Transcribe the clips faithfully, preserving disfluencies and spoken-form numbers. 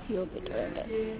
You'll be doing it.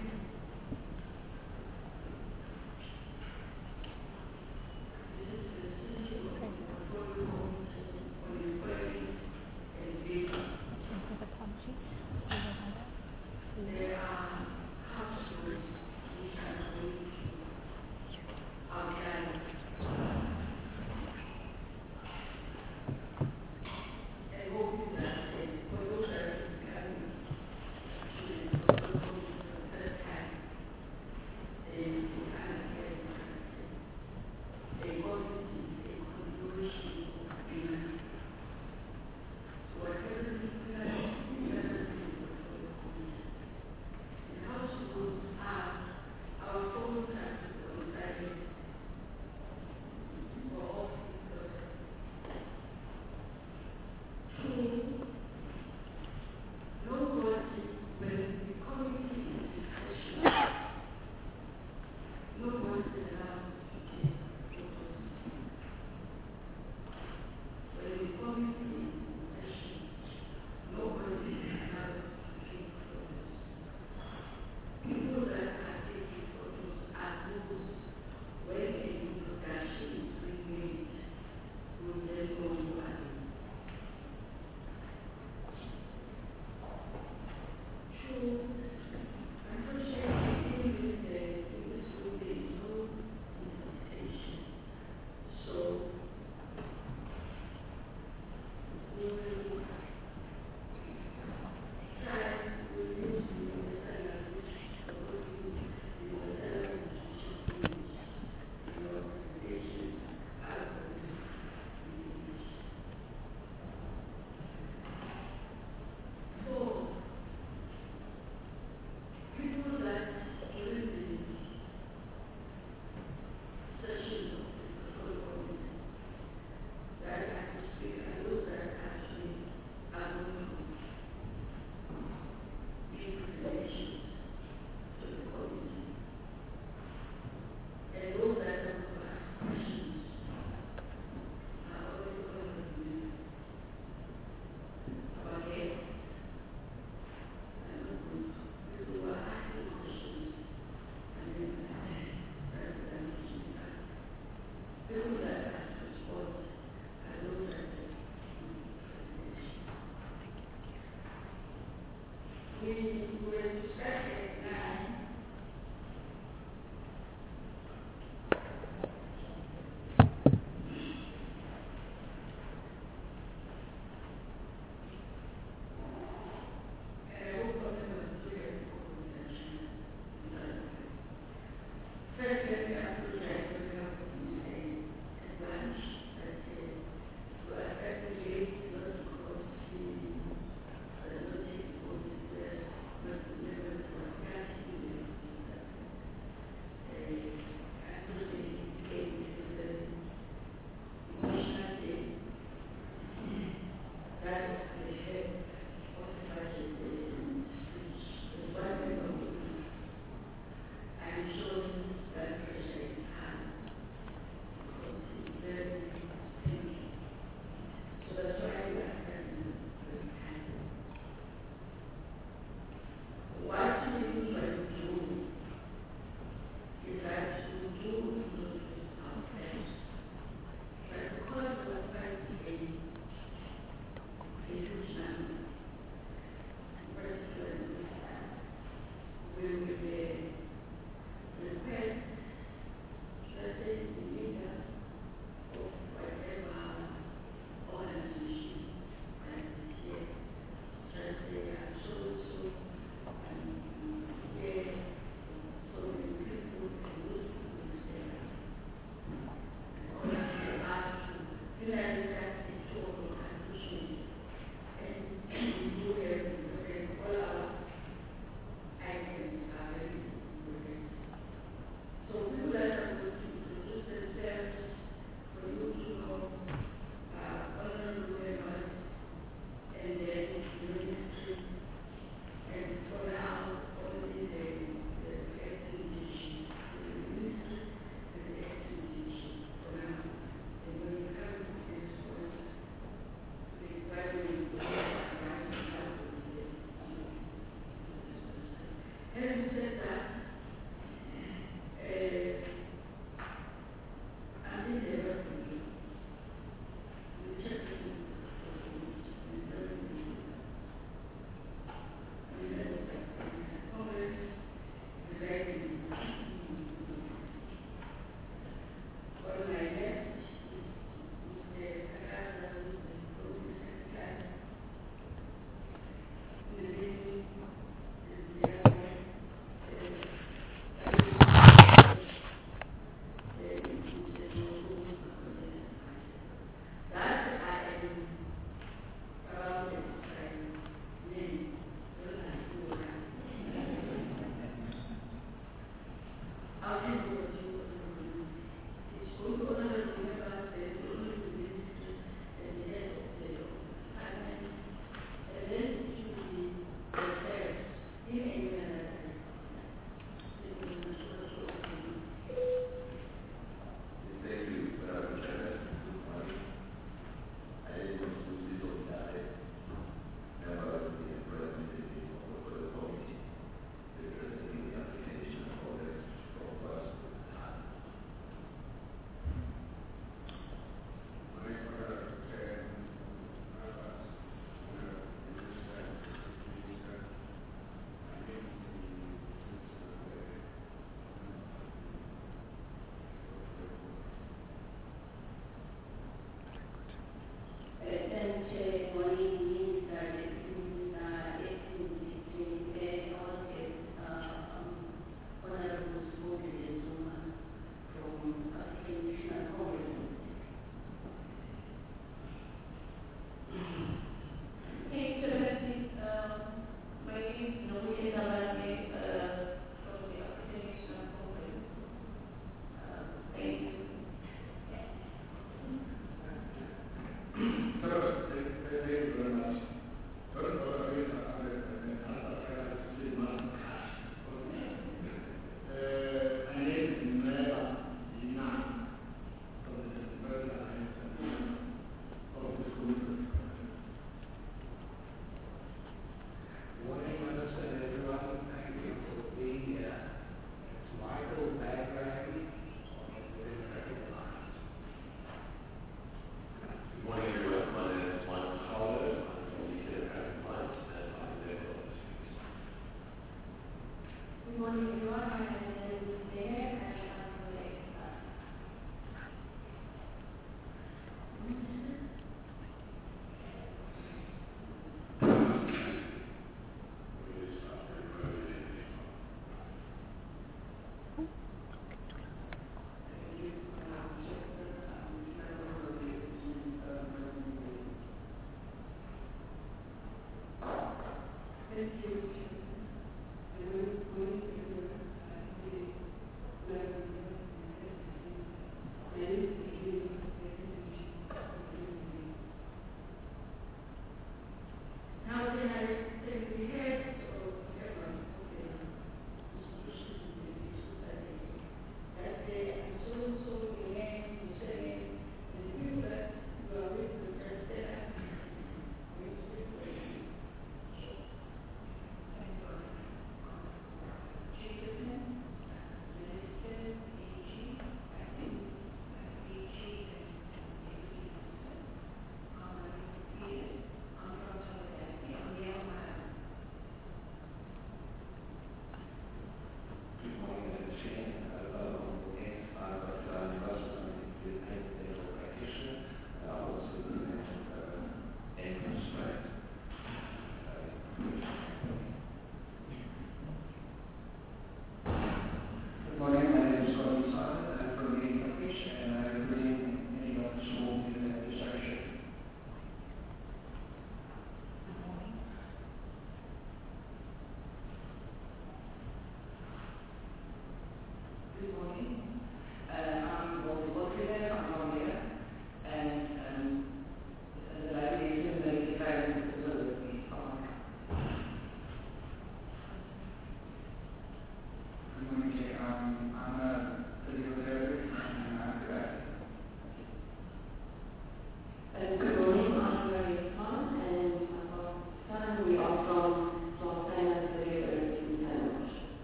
We are from Los Angeles Video Institute.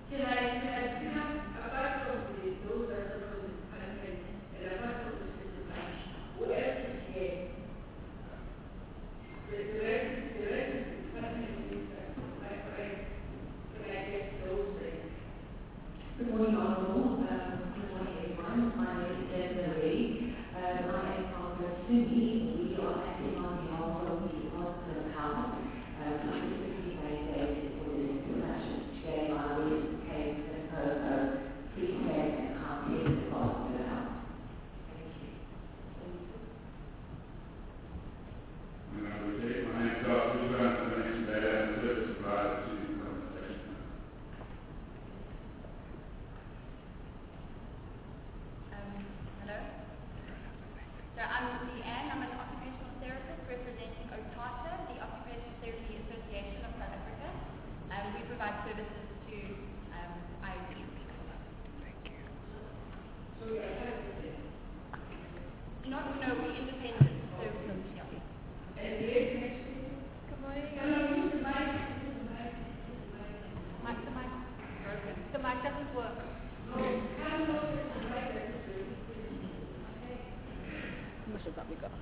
Can I, can I pick up, apart from the, those that are from the parliament, and apart from the city branch, who else is here? The, the rest, the rest is the department minister, my friend. Can I get those things? Good morning, Honourable. Um, good morning, everyone. My name is Deborah Ray. Um, I am from the SUNY. We are acting on behalf of the Department of Health, uh, specifically mandated for this discussion today on waste case and further pre-care and contact Department of Health. Thank you. And I would take my name is Doctor Johnson, and that I am service provider to the conversation. Um, hello. So I'm Leanne. I'm an occupational therapist representing OTATA, the Occupational Therapy Association of South Africa. Um, we provide services to um, I O T. So we are having Not, no, we're independent. So, yeah. and the lady next to you? Good morning. Can I use the mic? Use the mic. Use the mic. Mic, the mic. Okay. The mic doesn't work. No, Carlos is the mic that is ready. Okay. Much of that we got.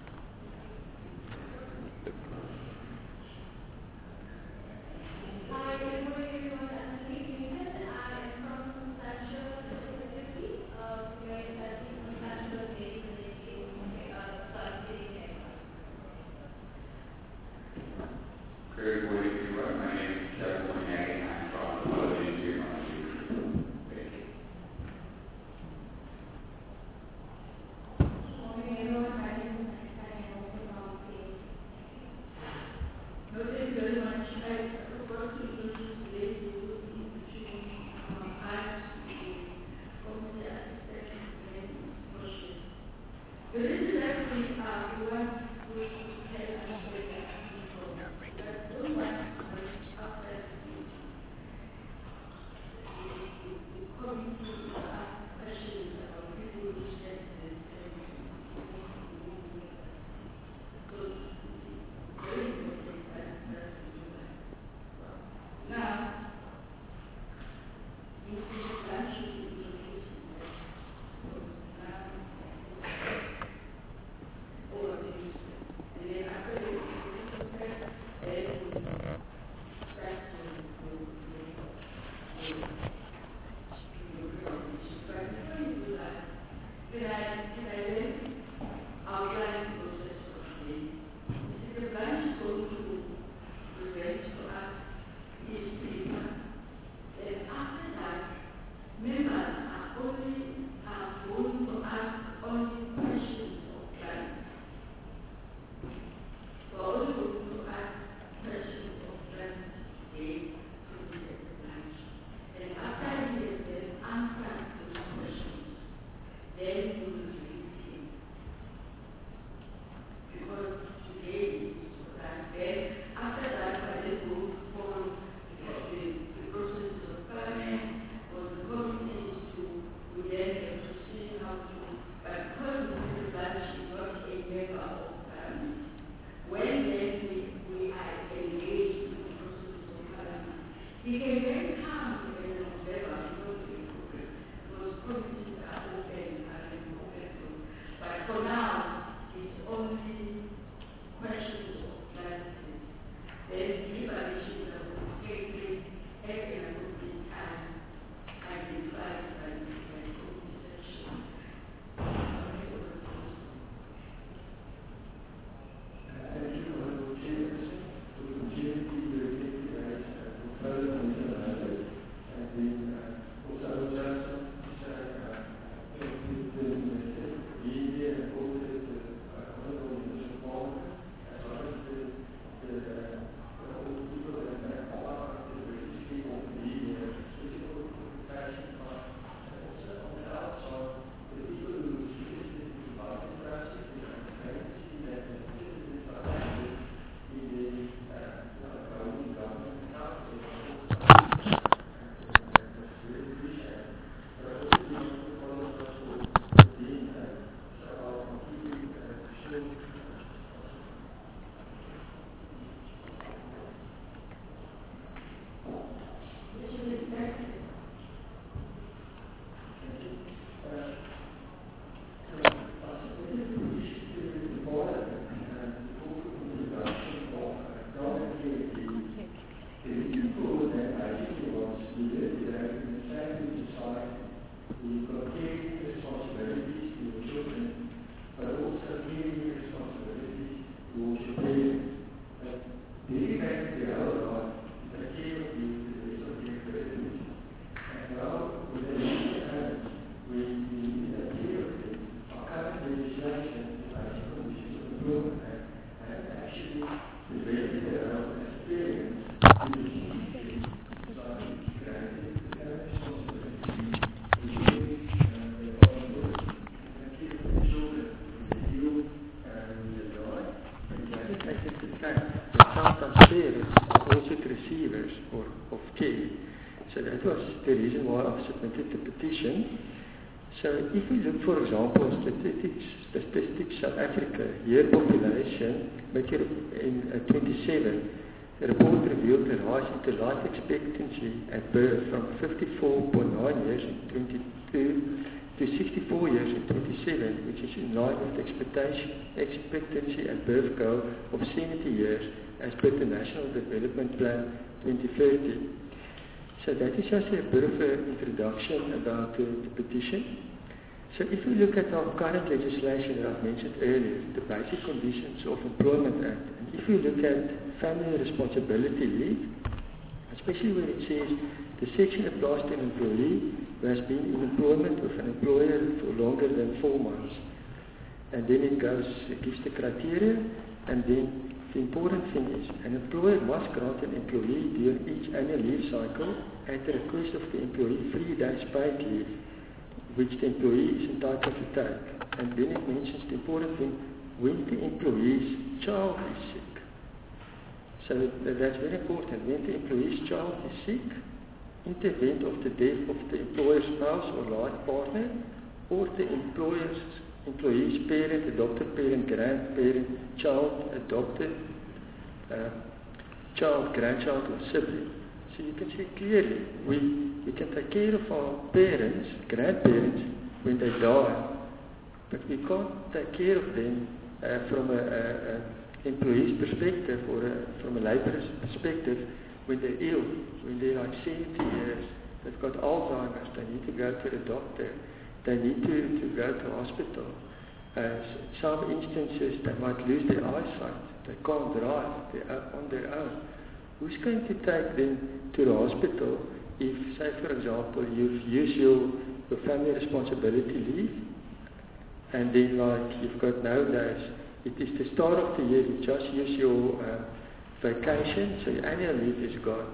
Hi, good morning everyone. I'm Kate Newton. I am from Sancho specifically. Uh, we are investing in Sancho based in uh, South City, Good morning, everyone. My name is Kevin Wynagin. I'm from the Public Technology. Thank you. Good morning everyone. My name is Anita and I'm also from City. No, thank you very much. I forgot to introduce the lady who is in between um, us, the community assistant, and social. The reason that we uh, we want to tell us what we are asking for, that those ones who are outside the community, the, the community will ask questions about people who said that they so it's very important that that we do that. Now, Mister Branch should introduce himself. So now, over to you, sir. And then after you introduce yourself, then we start to to to your presentation. But before you do that, can I can I then outline the process for today? Mister Branch is going to present to us his paper. Then after that, members are only are going to ask only questions of clients. We are only going to ask questions of clients today to Mister Branch. And after he has then answered those questions, then we will release him. Because today is for that. Then after that, I then go for the, the, the process of parliament or the committees to, we then have to see how to, but because Mister Branch is not a member of parliament, when then we, we are engaged in the process of parliament, he can then come and observe us not to the program, because committees are open and open to, but for now, it's only questions of clarity. Then deliberations that will take place at an appropriate time identified by the committee section. Okay, over to you, sir. Thank you, Honorable Chairperson, for the opportunity to present today uh, for further consideration Receivers or of care. So that was the reason why I submitted the petition. So if we look, for example, statistics, statistics South Africa, year population, in uh, twenty-seven, the report revealed a rise in the life expectancy at birth from fifty-four point nine years in twenty-two to sixty-four years in twenty-seven, which is in line with the expectation, expectancy at birth goal of seventy years as per the National Development Plan twenty thirty. So that is just a bit of an introduction about uh, the petition. So if we look at our current legislation that I've mentioned earlier, the Basic Conditions of Employment Act, and if we look at family responsibility leave, especially where it says the section applies to an employee who has been in employment with an employer for longer than four months. And then it goes, it gives the criteria, and then the important thing is, an employer must grant an employee during each annual leave cycle, at the request of the employee, three days paid leave, which the employee is entitled to take. And then it mentions the important thing, when the employee's child is sick. So that, that's very important. When the employee's child is sick, in the event of the death of the employer's spouse or life partner, or the employer's employee's parent, adopted parent, grandparent, child, adopted, uh, child, grandchild, or sibling. So you can see clearly, we, we can take care of our parents, grandparents, when they die, but we can't take care of them uh, from an employee's perspective or a, from a laborer's perspective when they're ill, when they're like seventy years, they've got Alzheimer's, they need to go to the doctor. They need to, to go to hospital. Uh, some instances, they might lose their eyesight. They can't drive. They're on their own. Who's going to take them to the hospital if, say, for example, you've used your, your family responsibility leave, and then, like, you've got nowadays, it is the start of the year, you just use your uh, vacation, so your annual leave is gone.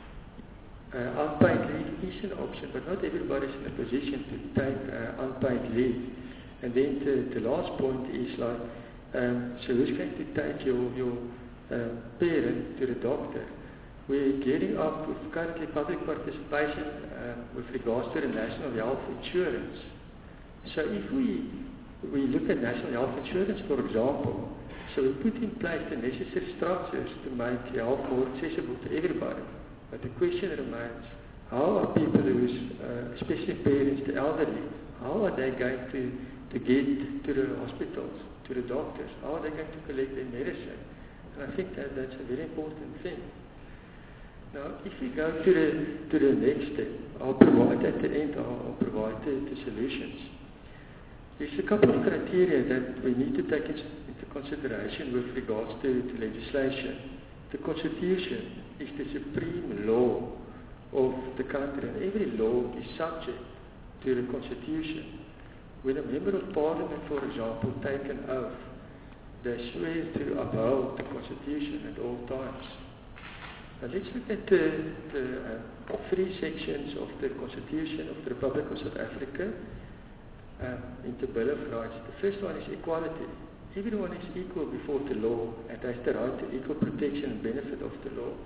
Uh, unpaid leave is an option, but not everybody is in a position to take uh, unpaid leave. And then the, the last point is like, um, so who's going to take your, your uh, parent to the doctor? We're gearing up with currently public participation uh, with regards to the National Health Insurance. So if we, we look at National Health Insurance, for example, so we put in place the necessary structures to make health more accessible to everybody. But the question remains, how are people who, uh, especially parents, the elderly, how are they going to, to get to the hospitals, to the doctors? How are they going to collect their medicine? And I think that that's a very important thing. Now, if we go to the, to the next step, I'll provide at the end, I'll, I'll provide the, the solutions. There's a couple of criteria that we need to take into consideration with regards to, to legislation. The Constitution is the supreme law of the country, and every law is subject to the Constitution. When a member of Parliament, for example, take an oath, they swear to uphold the Constitution at all times. Now let's look at the, the uh, three sections of the Constitution of the Republic of South Africa um, in the Bill of Rights. The first one is equality. Everyone is equal before the law and has the right to equal protection and benefit of the law.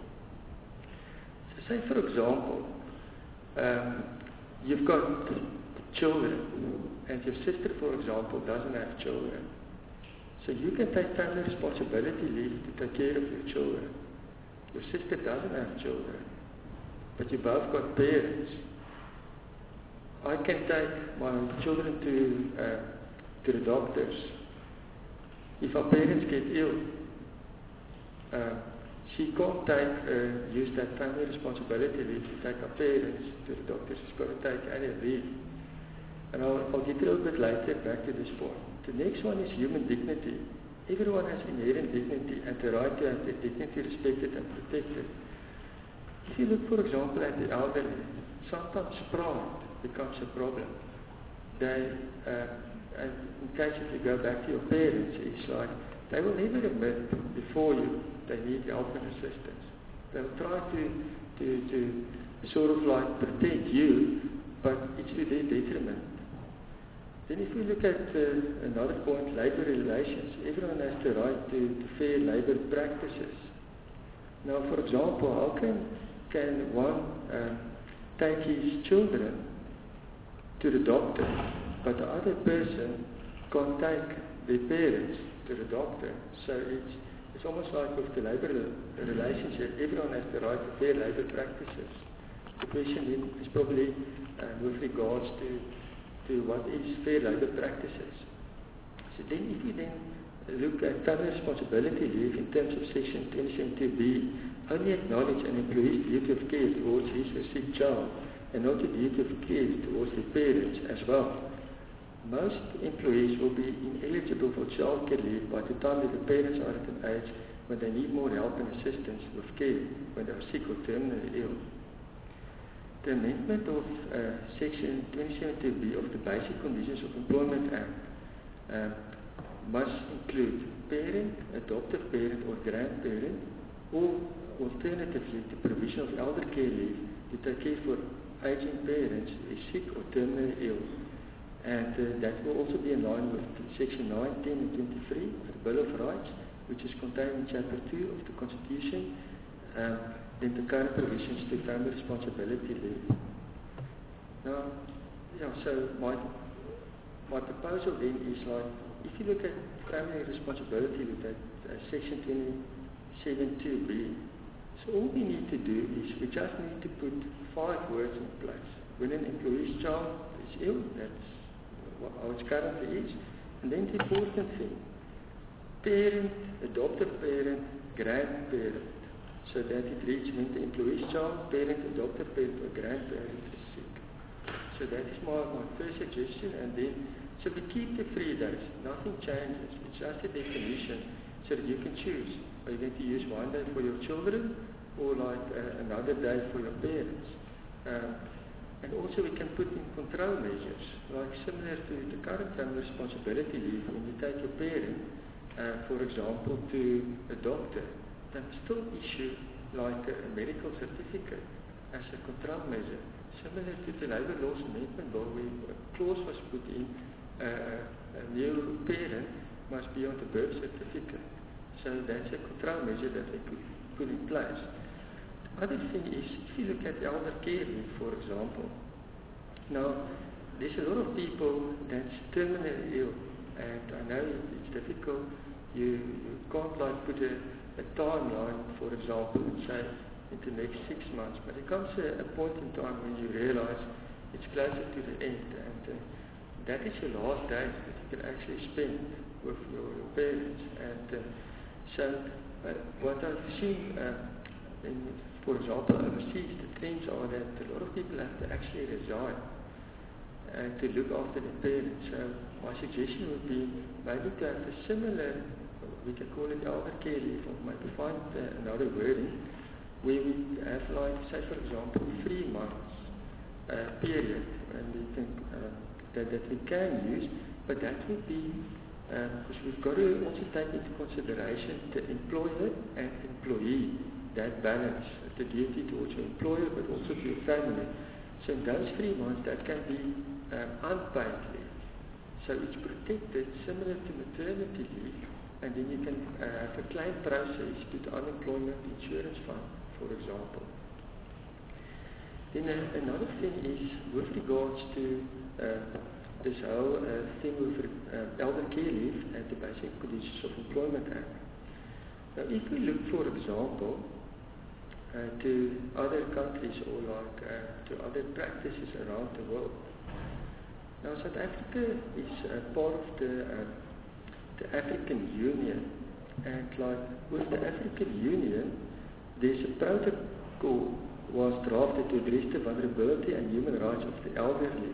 So say, for example, um, you've got children and your sister, for example, doesn't have children. So you can take family responsibility leave to take care of your children. Your sister doesn't have children, but you both got parents. I can take my children to, uh, to the doctors. If our parents get ill, uh, she can't take, uh, use that family responsibility leave to take our parents to the doctor. She's got to take annual leave. And I'll, I'll get a little bit later back to this point. The next one is human dignity. Everyone has inherent dignity and the right to have their dignity respected and protected. If you look, for example, at the elderly, sometimes pride becomes a problem. They, uh, and in case if you go back to your parents, it's like they will never admit before you they need help and assistance. They'll try to, to, to sort of like protect you, but it's to their detriment. Then if we look at uh, another point, labor relations, everyone has the right to, to fair labor practices. Now, for example, how can, can one uh, take his children to the doctor, but the other person can't take their parents to the doctor? So it's, it's almost like with the labor relationship, everyone has the right to fair labor practices. The question then is probably uh, with regards to to what is fair labor practices. So then if we then look at family responsibility leave in terms of section twenty-seven two B, only acknowledge an employee's duty of care towards his or sick child and not the duty of care towards their parents as well. Most employees will be ineligible for child care leave by the time that the parents are at an age when they need more help and assistance with care when they are sick or terminally ill. The amendment of uh, section twenty-seven two B of the Basic Conditions of Employment Act uh, must include parent, adoptive parent or grandparent, or alternatively the provision of elder care leave to take care for aging parents who is sick or terminally ill. And uh, that will also be in line with section nine, ten and twenty-three of the Bill of Rights, which is contained in chapter two of the Constitution. Um, in the current provisions to family responsibility leave. Now, yeah, so my my proposal then is like, if you look at family responsibility leave, that uh, section twenty-seven two B, so all we need to do is we just need to put five words in place. When an employee's child is ill, that's how it currently is, and then the important thing, parent, adoptive parent, grandparent, so that it reads when the employee's child, parent, adoptive parent, or grandparent is sick. So that is my, my first suggestion, and then, so we keep the three days, nothing changes, it's just a definition, so that you can choose. Are you going to use one day for your children, or like uh, another day for your parents? Um, and also we can put in control measures, like similar to the current family responsibility leave, when you take your parent, uh, for example, to a doctor, then still issue like a, a medical certificate as a control measure, similar to the Labour Laws Amendment Bill, where a clause was put in, uh, a new parent must be on the birth certificate. So that's a control measure that they could put in place. The other thing is, if you look at elder care leave, for example, now there's a lot of people that's terminally ill, and I know it's difficult, you, you can't like put a a timeline, for example, say in the next six months, but it comes a, a point in time when you realize it's closer to the end, and uh, that is your last day that you can actually spend with your, your parents. And uh, so uh, what I've seen, uh, in, for example, overseas, the trends are that a lot of people have to actually resign uh, to look after their parents. So my suggestion would be maybe to have a similar, we can call it elder care leave, or maybe find uh, another wording, where we have like, say for example, three months uh, period, and we think uh, that, that we can use, but that would be, because uh, we've got to also take into consideration the employer and employee, that balance, the duty towards your employer, but also to your family. So in those three months, that can be um, unpaid leave. So it's protected, similar to maternity leave, and then you can uh, have a claim process to the unemployment insurance fund, for example. Then uh, another thing is with regards to uh, this whole uh, thing with uh, elder care leave and the Basic Conditions of Employment Act. Now if we look, for example, uh, to other countries or like uh, to other practices around the world. Now South Africa is uh, part of the uh, the African Union, and like with the African Union, there's a protocol was drafted to address the vulnerability and human rights of the elderly.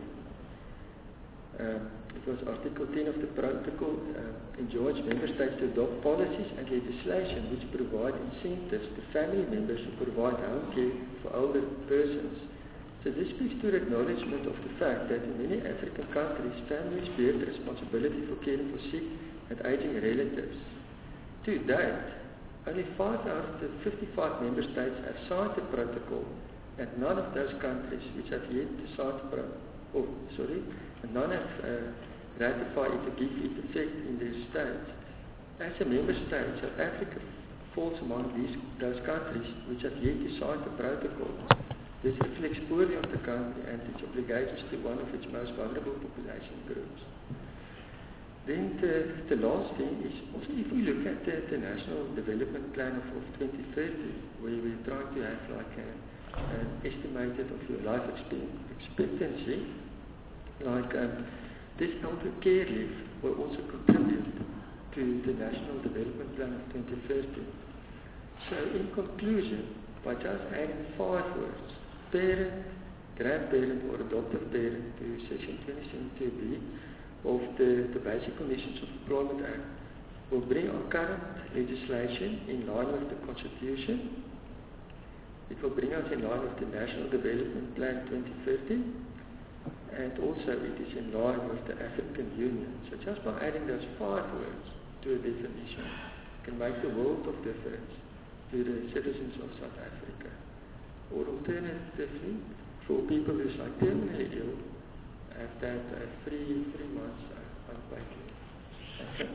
Um, it was Article ten of the protocol uh, enjoins member states to adopt policies and legislation which provide incentives to family members who provide home care for older persons. So this speaks to the acknowledgement of the fact that in many African countries, families bear the responsibility for caring for sick and aging relatives. To date, only five out of the fifty-five member states have signed the protocol, and none of those countries which have yet to sign the protocol, oh, sorry, and none have uh, ratified it to give it effect in their states. As a member state, South Africa falls among these those countries which have yet to sign the protocol. This reflects poorly on the country and its obligations to one of its most vulnerable population groups. Then the, the last thing is, also if we look at the, the National Development Plan of, of twenty thirty, where we're trying to have like a, an estimated of your life expectancy, like um, this elder care leave will also contribute to the National Development Plan of twenty thirty. So in conclusion, by just adding five words, parent, grandparent or adoptive parent to section twenty-seven two B of the, the Basic Conditions of Employment Act will bring our current legislation in line with the Constitution. It will bring us in line with the National Development Plan twenty thirty, and also it is in line with the African Union. So just by adding those five words to a definition can make a world of difference to the citizens of South Africa. Or alternatively, for people who are terminally ill, have that uh, three, three months uh, unpaid leave.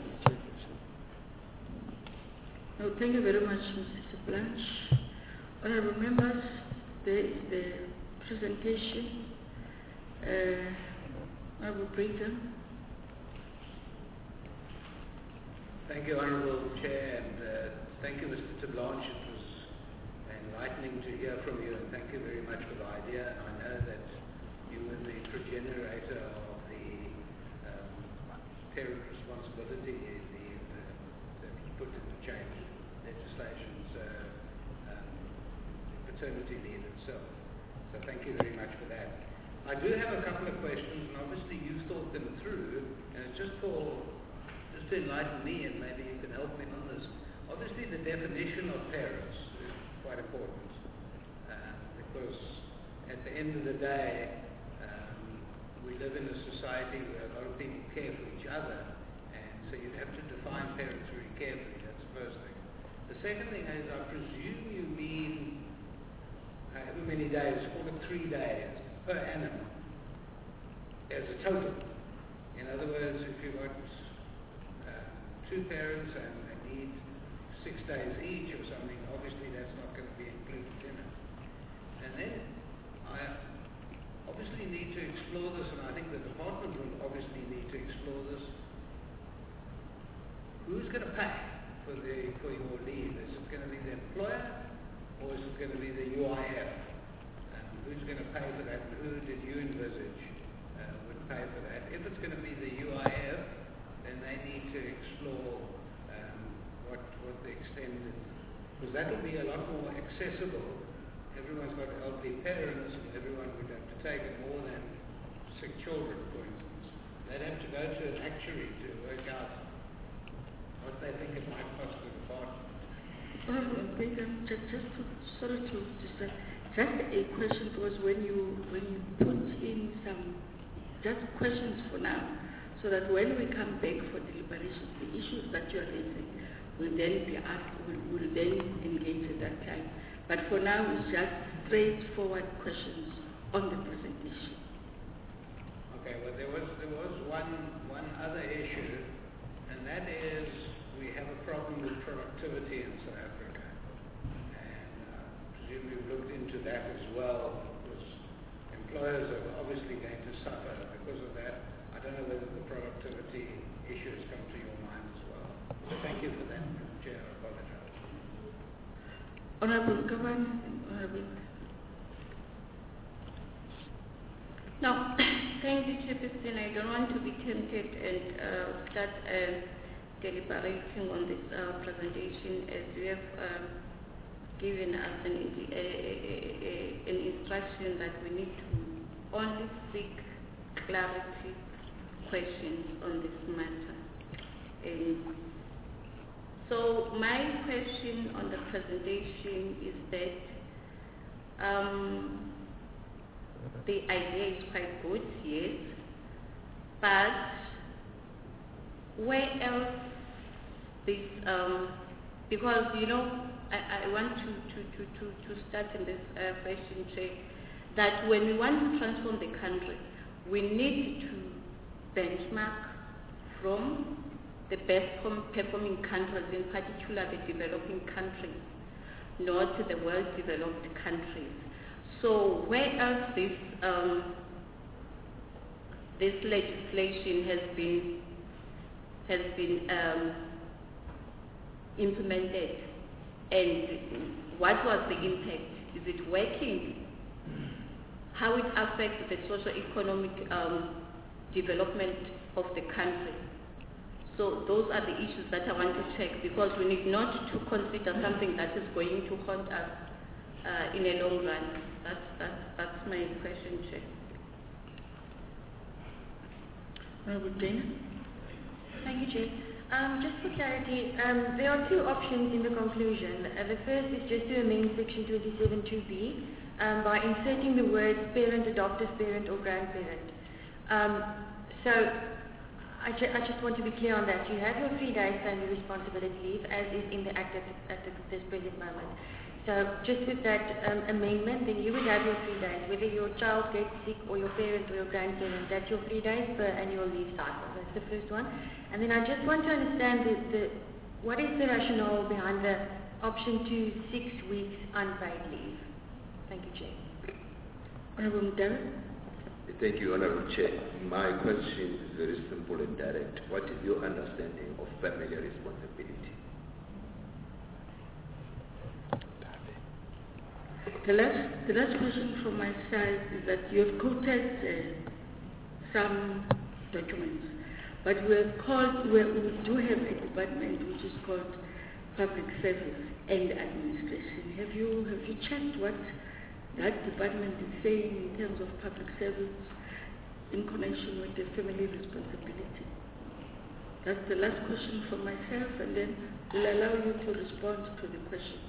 No, thank you very much, Missus Blanche. Honourable members, there is the presentation. Uh, I will bring them. Thank you, Honourable Chair, and uh, thank you, Mister Blanche. It was enlightening to hear from you, and thank you very much for the idea. I know that you were the progenitor of the um, parent responsibility the, the, that was put into change legislation's uh, um, paternity leave itself. So thank you very much for that. I do have a couple of questions, and obviously you thought them through, and it's just for just to enlighten me, and maybe you can help me on this. Obviously, the definition of parents is quite important, uh, because at the end of the day, we live in a society where a lot of people care for each other, and so you have to define parents very carefully. That's the first thing. The second thing is, I presume you mean however many days, call it three days per annum as a total. In other words, if you've got uh, two parents and they need six days each or something, obviously that's not going to be included in it. And then I obviously need to explore this, and I think the department will obviously need to explore this. Who's going to pay for the for your leave? Is it going to be the employer, or is it going to be the U I F? Um, who's going to pay for that? And who did you envisage uh, would pay for that? If it's going to be the U I F, then they need to explore um, what what the extent is, because that will be a lot more accessible. Everyone's got elderly parents, and everyone would have to take more than sick children, for instance. They'd have to go to an actuary to work out what they think it might cost the department. Honourable Speaker, just, just to, sorry to just, uh, just a question, because when you when you put in some just questions for now, so that when we come back for deliberations, the issues that you are raising will then be asked, will, will then engage at that time. But for now, it's just straightforward questions on the presentation. Okay, well, there was there was one one other issue, and that is we have a problem with productivity in South Africa, and uh, presume you've looked into that as well, because employers are obviously going to suffer because of that. I don't know whether the productivity issue has come to your mind as well. So thank you for that, Chair. I apologize. Honourable Governor, Honourable. No, thank you, Chairperson. I don't want to be tempted and uh, start uh, deliberating on this uh, presentation, as you have uh, given us an, a, a, a, an instruction that we need to only seek clarity questions on this matter. And so my question on the presentation is that um, the idea is quite good, yes, but where else this um, because, you know, I, I want to, to, to, to, to start in this uh, question, say, that when we want to transform the country, we need to benchmark from the best performing countries, in particular the developing countries, not the well-developed countries. So where else this, um, this legislation has been, has been um, implemented, and what was the impact? Is it working? How it affects the socio-economic um, development of the country? So those are the issues that I want to check, because we need not to consider something that is going to haunt us uh, in a long run. That's, that's, that's my question, Chair. Honorable Dana? Thank you, Chair. Um, just for clarity, um, there are two options in the conclusion. Uh, the first is just to amend section twenty-seven two B um, by inserting the words parent, adoptive parent or grandparent. Um, so I, ju I just want to be clear on that. You have your three days family responsibility leave as is in the Act at, at the, this present moment. So just with that um, amendment, then you would have your three days. Whether your child gets sick or your parent or your grandparent, that's your three days per annual leave cycle. That's the first one. And then I just want to understand the, the, what is the rationale behind the option to six weeks unpaid leave? Thank you, Chair. Honorable Mdara? Thank you, Honorable Chair. My question is very simple and direct. What is your understanding of family responsibility? The last, the last question from my side is that you have quoted uh, some documents, but we have called, we, we do have a department which is called Public Service and Administration. Have you, have you checked what that department is saying in terms of public service in connection with the family responsibility? That's the last question from myself, and then we'll allow you to respond to the questions.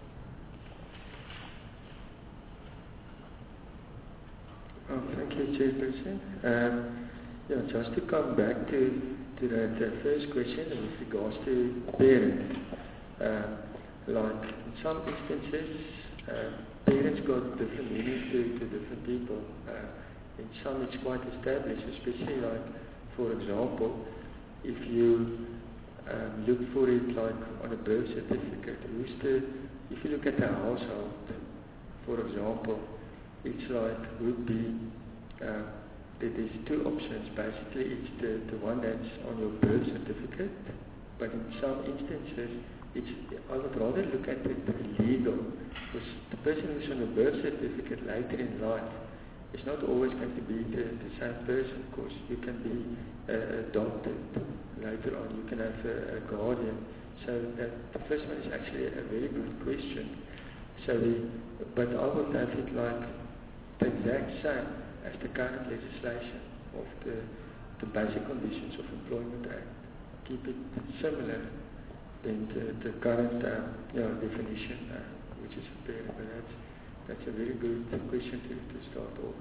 Oh, thank you, Chairperson. Um, yeah, just to come back to, to that uh, first question with regards to parents. Um, like in some instances, uh, parents got different meanings to, to different people. Uh, in some it's quite established, especially like, for example, if you um, look for it like on a birth certificate, who's the, if you look at the household, for example, it's like would be uh, there's two options. Basically, it's the, the one that's on your birth certificate, but in some instances, it's I would rather look at it legal, because the person who's on the birth certificate later in life is not always going to be the, the same person. Of course, you can be uh, adopted later on. You can have a, a guardian. So that the first one is actually a very good question. So, the, but I would have it like the exact same as the current legislation of the, the Basic Conditions of Employment Act. Keep it similar than the, the current uh, you know, definition, uh, which is a parent. But that's, that's a very good question to, to start off.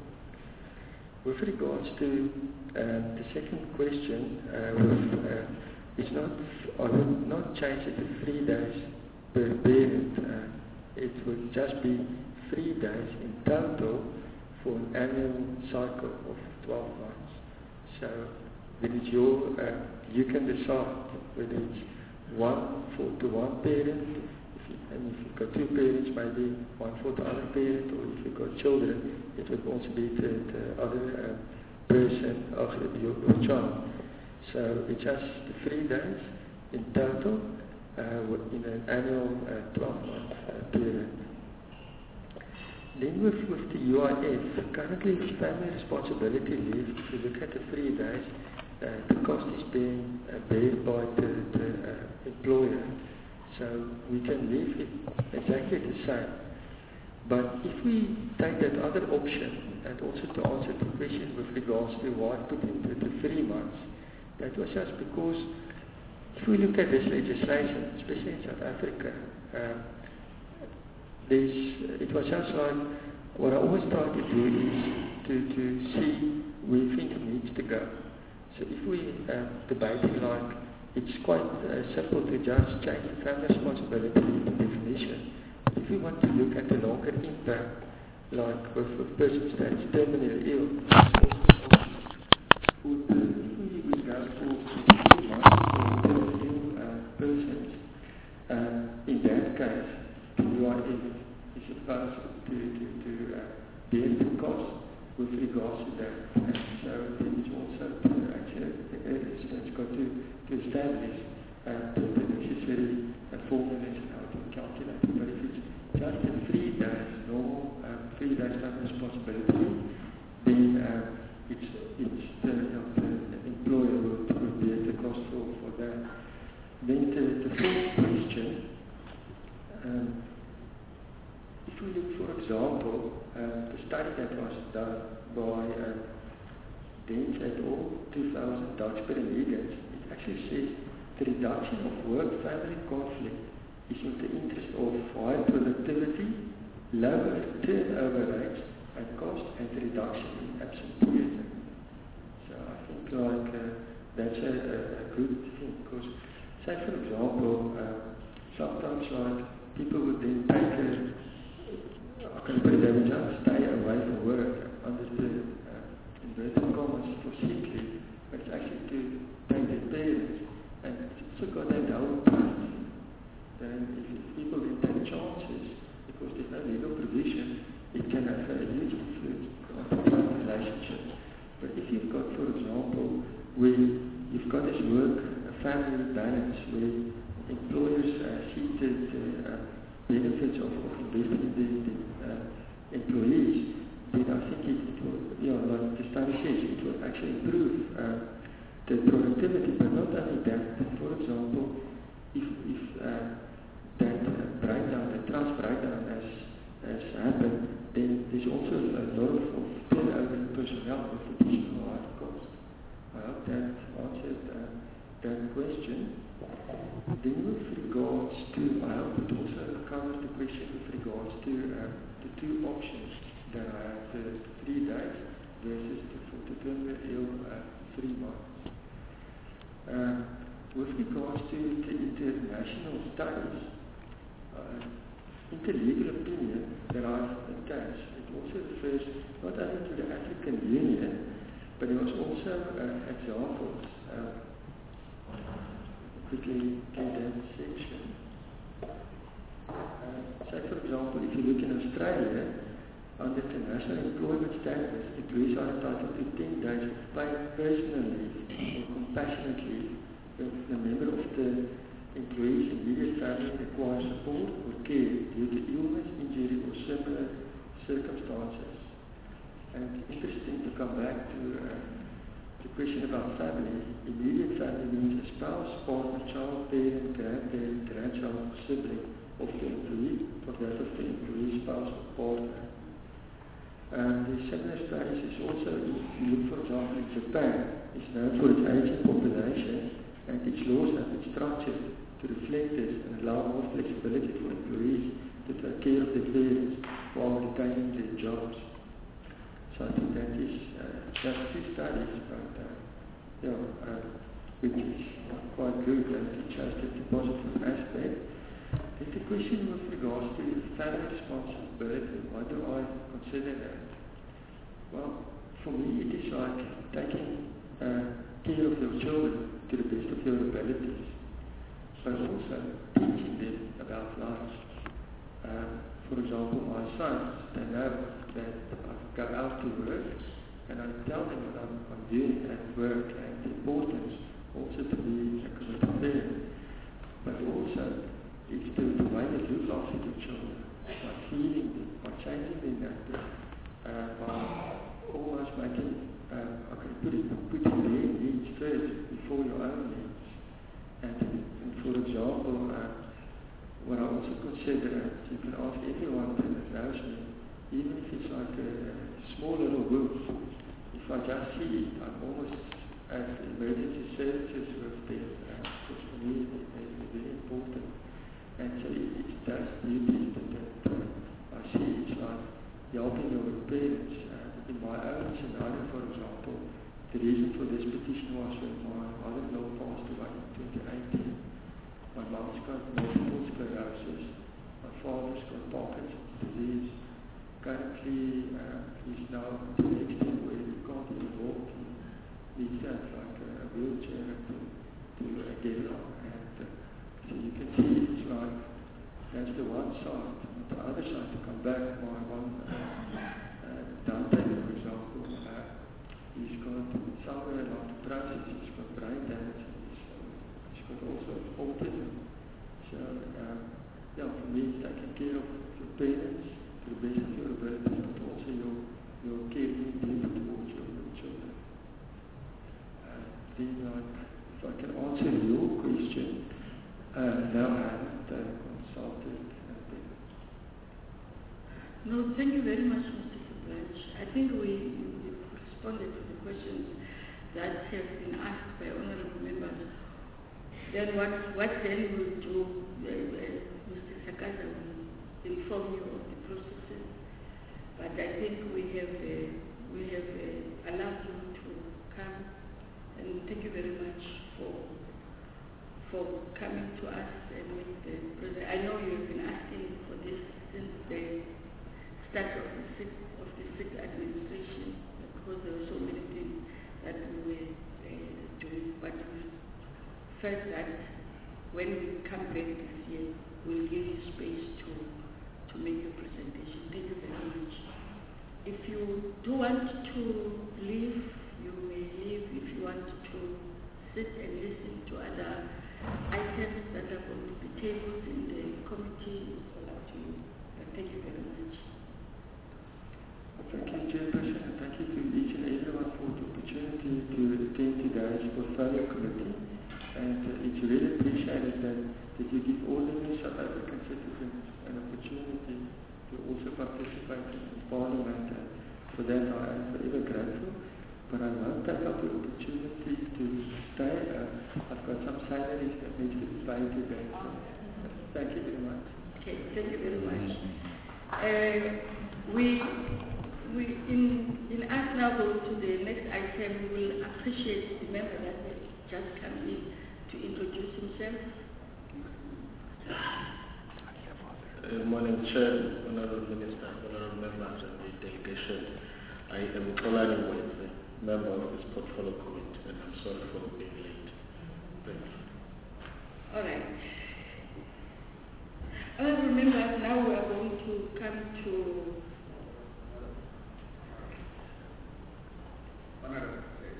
With regards to uh, the second question, uh, with, uh, it's not, I would not change it to three days per parent. Uh, it would just be three days in total for an annual cycle of twelve months. So then it's your, uh, you can decide whether it's one for to one parent, if you, and if you've got two parents, maybe one for the other parent, or if you've got children, it would also be the, the other uh, person, or your, your child. So it's just three days in total uh, in an annual uh, twelve month uh, period. Then with, with the U I F, currently with family responsibility leave, if you look at the three days, uh, the cost is being uh, paid by the, the uh, employer. So we can leave it exactly the same. But if we take that other option, and also to answer the question with regards to why put into the three months, that was just because if we look at this legislation, especially in South Africa, um, There's, it was just like, what I always try to do is to, to see where things needs to go. So if we uh, debating like it's quite uh, simple to just change the family responsibility definition. If we want to look at the longer impact, like with a person that's terminally ill, would, uh, if we would go for two months for terminally ill uh, persons, uh, in that case, the U I F is supposed to, to, to uh, bear the cost with regards to that. And so there is also to actually, it's got to, to establish uh, the, the necessary uh, formulas and how to calculate it. But if it's just a three days, normal um, three days family responsibility, then um, it's, it's the, you know, the employer will, will bear the cost for, for that. Then the, the fourth question, um, if we look, for example, uh, the study that was done by uh, Dent et al., two thousand Dutch Paralegals, it actually says the reduction of work-family conflict is in the interest of higher productivity, lower turnover rates, and cost and reduction in absenteeism. So I think like uh, that's a, a, a good thing, because say for example, uh, sometimes like people would then take a Okay, but they would just stay away from work under the uh, inverted commas for sick leave, but it's actually to take their parents, and it's also got that whole trust. Then if, if people then take chances, because there's no legal provision, it can have a huge influence on the trust relationship. But if you've got, for example, where you've got this work-family balance, where employers uh, see the, the uh, benefits of, of investing in the, the uh, employees, then I think it, it will, you know, like the study says, it will actually improve uh, the productivity. But not only that, for example, if, if uh, that uh, breakdown, the trust breakdown has, has happened, then there's also a lot of, of turnover in personnel with additional high costs. I hope that answered uh, that question. Then with regards to, I hope it also covers the question with regards to uh, the two options that I have, the three days versus the for the terminally ill uh, three months. Uh, with regards to the international studies, uh, in the legal opinion that I've attached, it also refers not only to the African Union, but there was also uh, examples. Uh, quickly get that section. Uh, so for example, if you look in Australia, under the National Employment Standards, employees are entitled to ten days of paid personal leave or compassionate leave if the member of the employee's immediate family requires support or care due to illness, injury, or similar circumstances. And interesting to come back to uh, the question about family. Immediate family means a spouse, partner, child, parent, grandparent, grandchild, or sibling of the employee, or that of the employee's spouse or partner. And the similar studies is also, if you look for example in Japan, it's known for its aging population, and its laws have been structured to reflect this and allow more flexibility for employees to take care of their parents while retaining their jobs. So I think that is uh, just two studies, but uh, yeah, uh, which is quite good and it shows the positive aspect. Then the question with regards to family responsibility, why do I consider that? Well, for me it is like taking uh, care of your children to the best of your abilities, but also teaching them about life. Uh, for example, my sons, they know that I go out to work and I tell them what I'm, I'm doing at work and the importance also to be a committed parent. But also, it's the, the way they look after their children, by feeding them, by changing their diapers, uh, by almost making, uh, okay, put it, putting their needs first before your own needs. And, and for example, uh, what I also consider, you can ask everyone that knows me, even if it's like a, a small little wolf, if I just see it, I'm almost at emergency services with them, uh, because for me it's very important. And so it, it's those duties that, that uh, I see, it's like helping your parents. Uh, in my own scenario, for example, the reason for this petition was that my mother-in-law passed away in twenty eighteen. My mom's got multiple sclerosis. My father's got Parkinson's disease. Currently, uh, he's now to the extent where he can't even walk. He needs to have like a wheelchair to, to uh, get on. And uh, so you can see it's like, that's the one side. On the other side, to come back, my one, uh, uh, Dante, for example, uh, he's got somewhere along the process, he's got brain damage. He's got also autism. So, um, yeah, for me, it's taking care of your parents to the best of your ability, but also your, your caring deep towards your, your children. Uh, then, like, if I can answer your question, uh, no, I haven't uh, consulted uh, them. No, thank you very much, Mister Blanche. I think we, we responded to the questions that have been asked by honorable members. Then what, what then will do, uh, uh, Mister Sakaza will inform you of the processes. But I think we have uh, we have uh, allowed you to come, and thank you very much for for coming to us and with the president. I know you have been asking for this since the start of the sixth of the sixth administration, because there were so many things that we were uh, doing, but we felt that when we come back this year, we'll give you space to, to make your presentation. Thank you very much. If you do want to leave, you may leave. If you want to sit and listen to other items that are going to be tabled in the committee, it's all up to you. But thank you very much. Thank you, Chairperson, and thank you to each and everyone for the opportunity to attend today's portfolio committee. And uh, it's really appreciated that, that you give all the new South African citizens an opportunity to also participate in Parliament. And for that I am forever grateful. But I won't take up the opportunity to stay. Uh, I've got some salaries that need to be paid today. So thank you very much. Okay, thank you very much. Uh, we, we in, in us now go to the next item, we will appreciate the member that has just come in to introduce himself. Good morning, Chair, Honorable Minister, Honorable members of the delegation. I am Kolani Wethe, member of this portfolio committee, and I'm sorry for being late. Thank you. All right. Honorable members, now we are going to come to Honorable.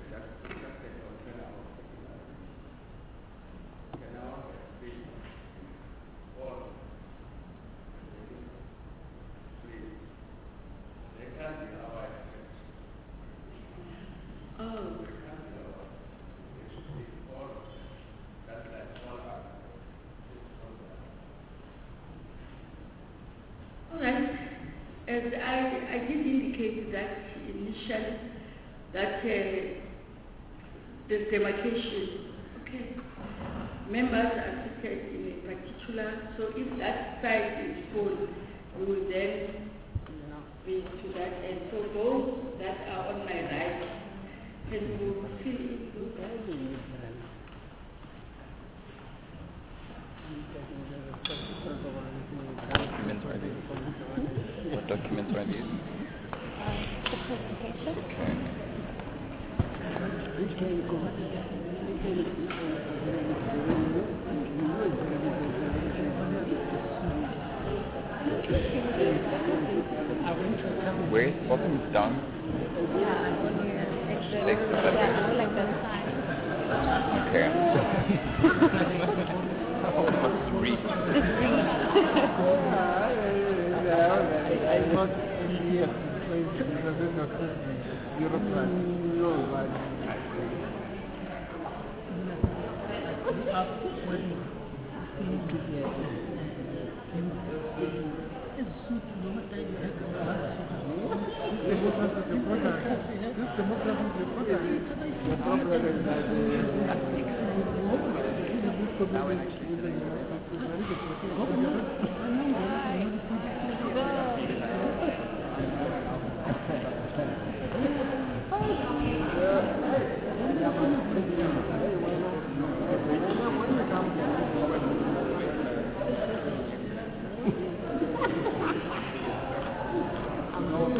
As I, I did indicate that initially, that uh, the demarcation, okay, members are seated in a particular, so if that side is full, we will then be to that end. So those that are on my right, can you fill in those? Documents are these? What documents are these? Uh, the presentation. Okay. Where is bottom is down? Yeah, when you're actually, Six, yeah, like that sign. Okay. Oh, must read. I'm not here representing Europe.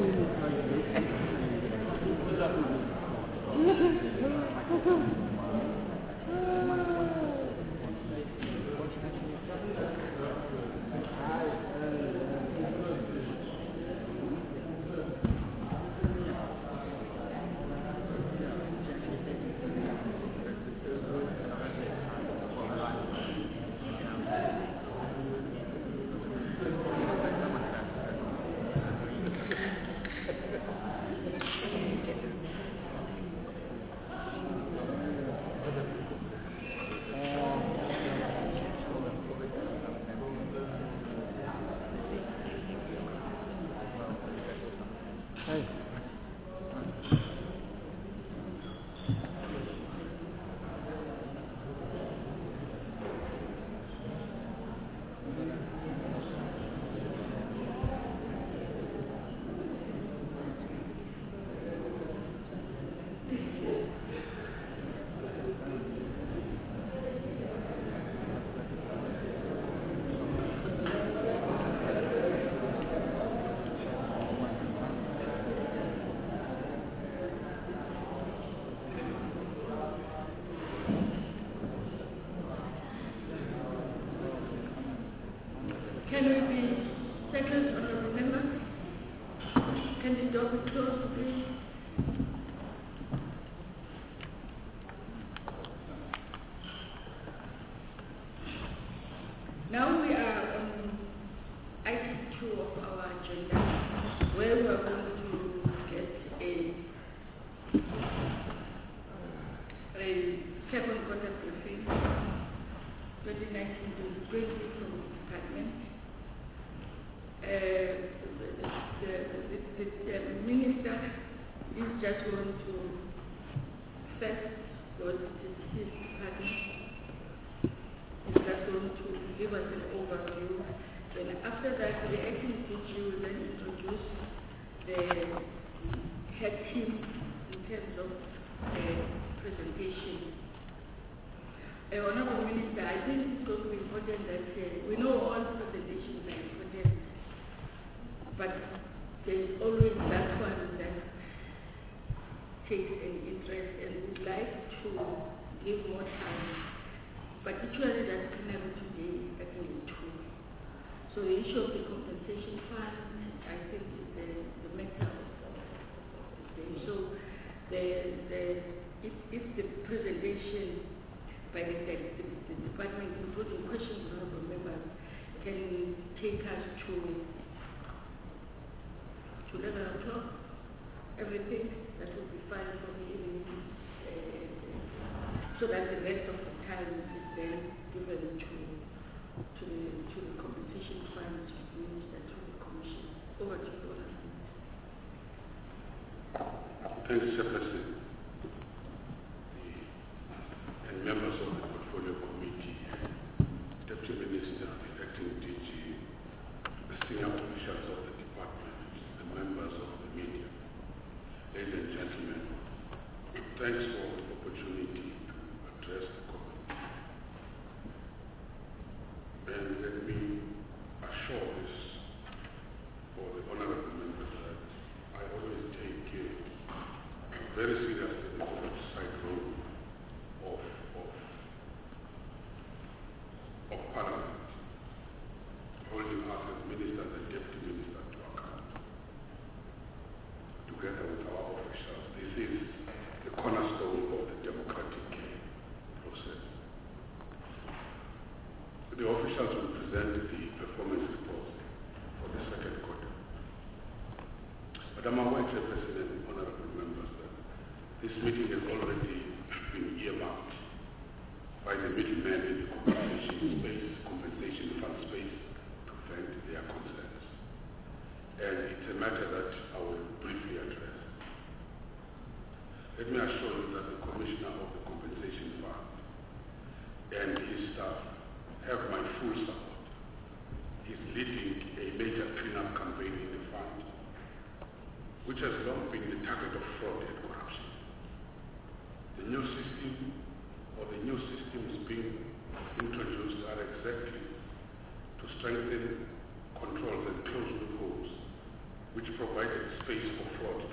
Can we be settled, honorable members? Can the door be closed, please? Now we are on item two of our agenda, where we are going to get a, a second quarter briefing, twenty nineteen to twenty from the department. Uh, the, the, the, the minister is just going to first go to his department. He's just going to give us an overview. Then after that, the acting D G will then introduce the head team in terms of the presentation. Uh, Honorable Minister, I think it's going to be important that uh, we know all presentations are important, but there's always that one that takes an interest, and we'd like to give more time, particularly that plenary today at two. So the issue of the compensation fund, I think, is the, the matter of the day. So the, the, if, if the presentation by the, the, the department, including questions from honorable members, can take us to to eleven o'clock, everything that will be fine for the evening, uh, so that the rest of the time is then given to to the to the compensation fund, to the minister, to the commission. Over to you, Honorable. Thanks, Chairperson. And members of the Portfolio Committee, Deputy Minister, the Acting D G, the senior officials of the department, the members of the media, ladies and gentlemen, thanks for the opportunity to address the committee. And let me assure this for the honorable members that I always take uh, very seriously the oversight role of, of, of Parliament, holding us as ministers and deputy ministers to account, together with our officials. This is the cornerstone of the democratic process. The officials will present the performance report for the second quarter. But I'm aware, Chairperson and honorable members, that this meeting has already been earmarked by the middlemen in the compensation space, compensation fund space, to vent their concerns. And it's a matter that I will briefly address. Let me assure you that the Commissioner of the Compensation Fund and his staff have my full support. He's leading a major cleanup campaign in the fund, which has long been the target of fraud and corruption. The new system or the new systems being introduced are exactly to strengthen controls and close loopholes which provided space for fraud.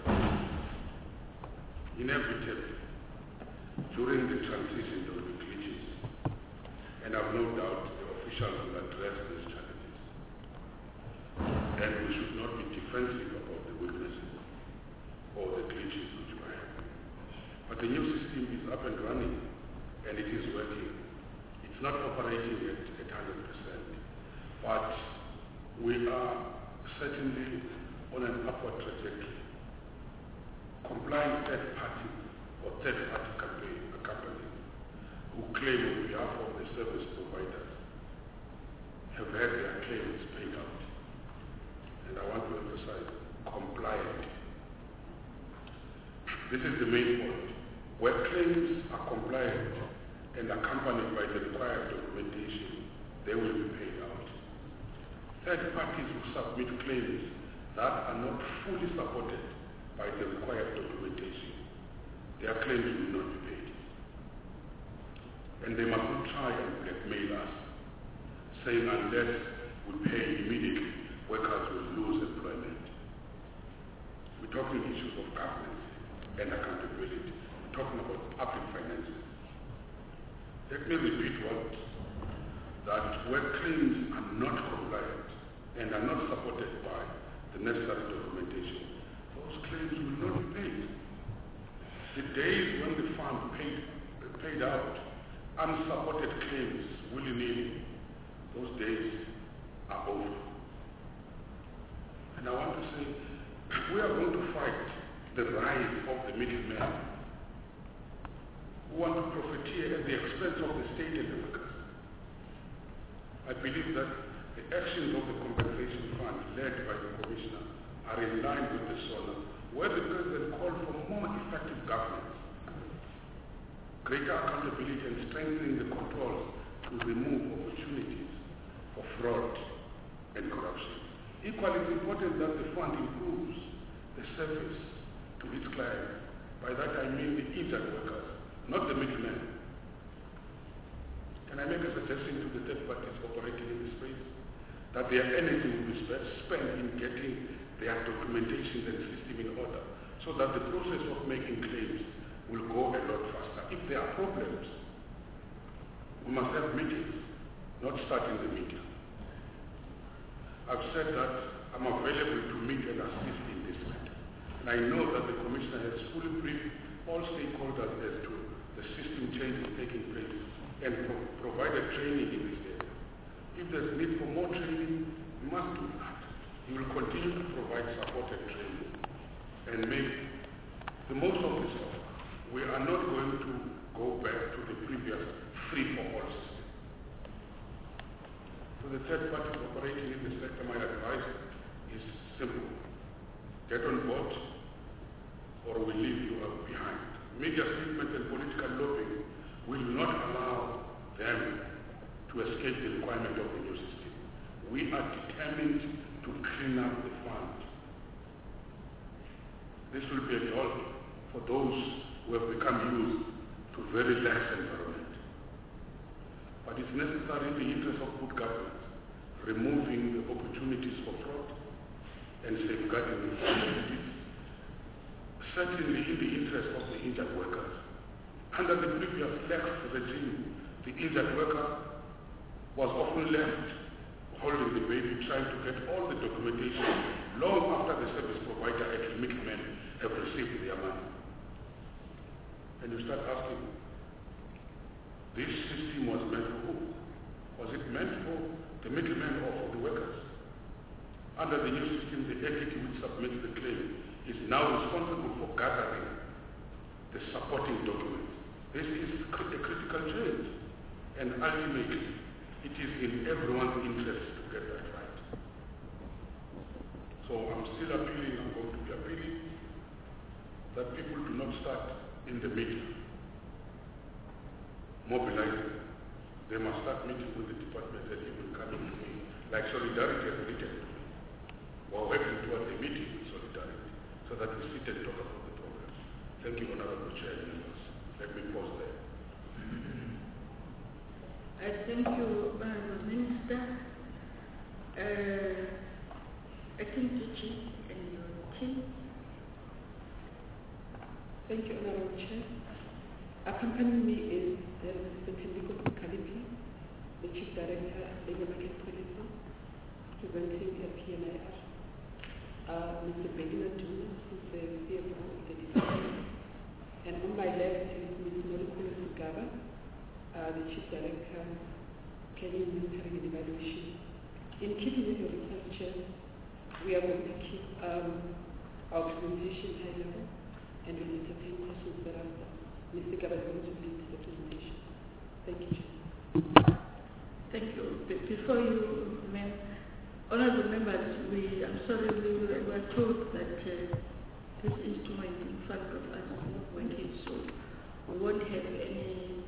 Inevitably, during the transition there will be glitches, and I have no doubt the officials will address these challenges. And we should not be defensive about the weaknesses or the glitches which were happening. But the new system is up and running, and it is working. It's not operating at at one hundred percent, but we are certainly on an upward trajectory. Complying third party or third party company, companies who claim on behalf of the service providers have had their claims paid out. And I want to emphasize compliant. This is the main point. Where claims are compliant and accompanied by the required documentation, they will be paid out. Third parties who submit claims that are not fully supported by the required documentation, their claims will not be paid. And they must not try and blackmail us, saying unless we pay immediately, workers will lose employment. We're talking issues of governance and accountability. We're talking about public finances. Let me repeat what, that where claims are not compliant and are not supported by the necessary documentation, those claims will not be paid. The days when the fund paid, paid out unsupported claims willy-nilly, those days are over. And I want to say, we are going to fight the rise of the middlemen who want to profiteer at the expense of the state and the workers. I believe that the actions of the compensation fund led by the Commissioner are in line with the SONA, where the President called for more effective governance, greater accountability and strengthening the controls to remove opportunities for fraud and corruption. Equally, it's important that the fund improves the service to its clients. By that I mean the injured workers, not the middlemen. Can I make a suggestion to the third parties operating in this space? That their energy will be spent in getting their documentation and system in order, so that the process of making claims will go a lot faster. If there are problems, we must have meetings, not start in the media. I've said that I'm available to meet and assist in this matter. And I know that the Commissioner has fully briefed all stakeholders as to the system changes taking place and pro provided training in this area. If there's need for more training, we must do that. He will continue to provide support and training and make the most of this offer. We are not going to go back to the previous free-for-all system. For the third parties operating in the sector, my advice is simple. Get on board or we leave you behind. Media statement and political lobbying will not allow them to escape the requirement of the new system. We are determined to clean up the fund. This will be a job for those who have become used to very lax environment. But it's necessary in the interest of good governance, removing the opportunities for fraud and safeguarding the communities. Certainly in the interest of the injured workers. Under the previous lax regime, the injured worker was often left holding the baby, trying to get all the documentation long after the service provider and the middlemen have received their money. And you start asking, this system was meant for who? Was it meant for the middlemen or for the workers? Under the new system, the entity which submits the claim is now responsible for gathering the supporting documents. This is a critical change, and ultimately, it is in everyone's interest to get that right. So I'm still appealing, I'm going to be appealing, that people do not start in the media mobilizing. They must start meeting with the department and even coming to me, like Solidarity has written to me. We're working towards a meeting with Solidarity so that we sit and talk about the problem. Thank you, Honorable Chair and members. Let me pause there. I thank you, Honorable Minister. Uh, I think the Chief and questions? Thank you, Honorable Chair. Accompanying me is uh, Mister Tendiko Kalipi, the Chief Director, Labour Market Policy, presenting the P N I R. Uh, Mister Bedina Dumas, who's the C F O of the department. And on my left is Miz Norikulu Sugaba, uh, the Chief Director, Planning, Monitoring and Evaluation. In keeping with your request, Chair, we are going to keep um, our presentation high level and we'll entertain questions thereafter. Mister Gaba is going to lead the presentation. Thank you, Chair. Thank you. Be- before you, Ma'am, honorable members, we, I'm sorry, we were, were told that uh, this instrument in front of us is not working, so we won't have any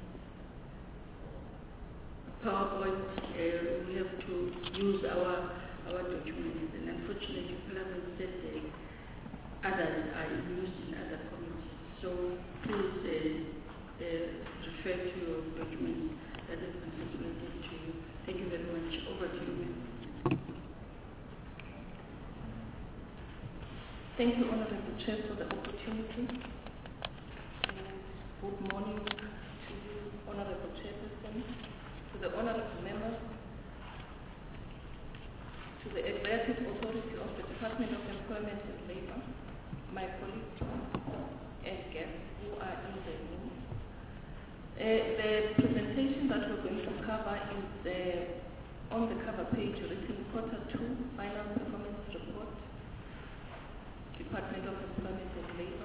PowerPoint. Uh, we have to use our our documents, and unfortunately, Parliament said uh, others are used in other committees. So please uh, uh, refer to your documents that have been circulated to you. Thank you very much. Over to you, ma'am. Thank you, Honorable Chair, for the opportunity. And good morning to you, Honorable Chairperson, to the Honorable Members, to the Executive Authority of the Department of Employment and Labour, my colleagues and guests who are in the room. Uh, the presentation that we're going to cover is uh, on the cover page written Quarter two Final Performance Report, Department of Employment and Labour.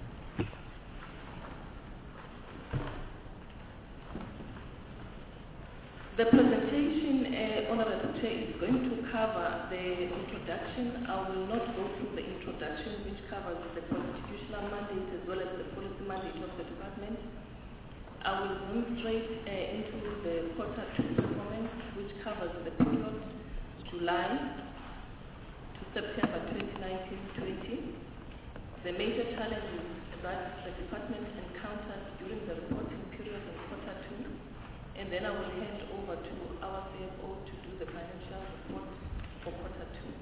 The presentation, uh, Honorable Chair, is going to cover the introduction. I will not go through the introduction, which covers the constitutional mandate as well as the policy mandate of the department. I will move straight uh, into the quarter two performance, which covers the period July to September twenty nineteen twenty. The major challenges that the department encountered during the reporting period of quarter two. And then I will hand over to our C F O to do the financial report for quarter two.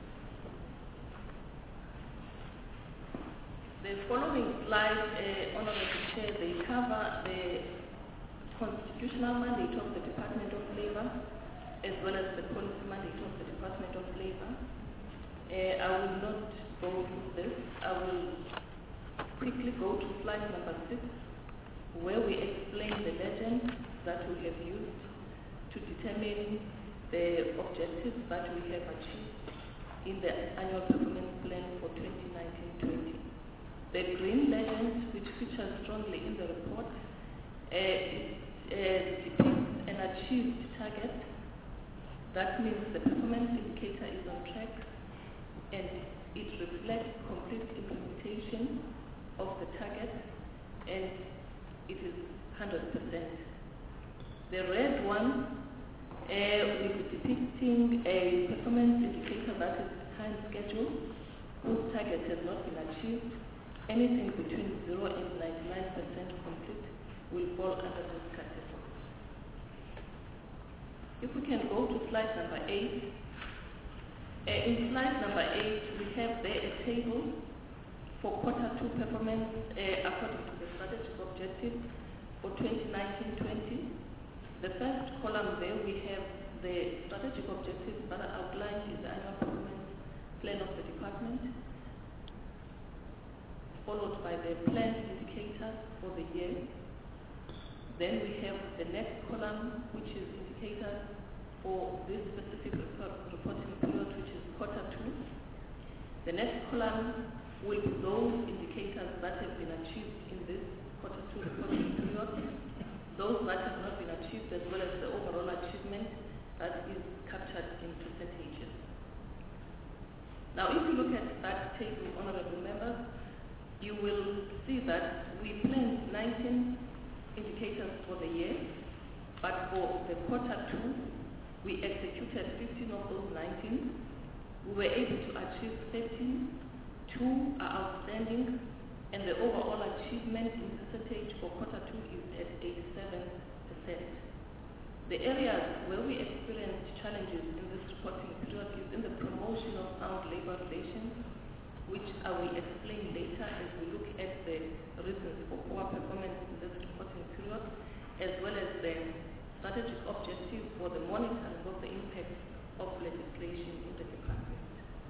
The following slides, uh, Honorable Chair, they cover the constitutional mandate of the Department of Labour as well as the policy mandate of the Department of Labour. Uh, I will not go through this. I will quickly go to slide number six, where we explain the legend that we have used to determine the objectives that we have achieved in the annual performance plan for twenty nineteen twenty. The green legend, which features strongly in the report, uh, it, uh, depicts an achieved target. That means the performance indicator is on track and it reflects complete implementation of the target, and it is one hundred percent. The red one uh, is depicting a performance indicator that is time schedule, whose target has not been achieved. Anything between zero and ninety-nine percent complete will fall under this category. If we can go to slide number eight. Uh, in slide number eight, we have there a table for quarter two performance uh, according to the strategic objective for twenty nineteen twenty. The first column there, we have the strategic objectives that are outlined in the annual performance plan of the department, followed by the planned indicators for the year. Then we have the next column, which is indicators for this specific reporting period, which is quarter two. The next column will be those indicators that have been achieved in this quarter two reporting period, those that have not been achieved, as well as the overall achievement that is captured in percentages. Now, if you look at that table, honorable members, you will see that we planned nineteen indicators for the year, but for the quarter two, we executed fifteen of those nineteen. We were able to achieve thirteen, two are outstanding, and the overall achievement in percentage for quarter two is at eighty-seven percent. The areas where we experienced challenges in this reporting period is in the promotion of sound labor relations, which I will explain later as we look at the reasons for poor performance in this reporting period, as well as the strategic objectives for the monitoring of the impact of legislation in the department.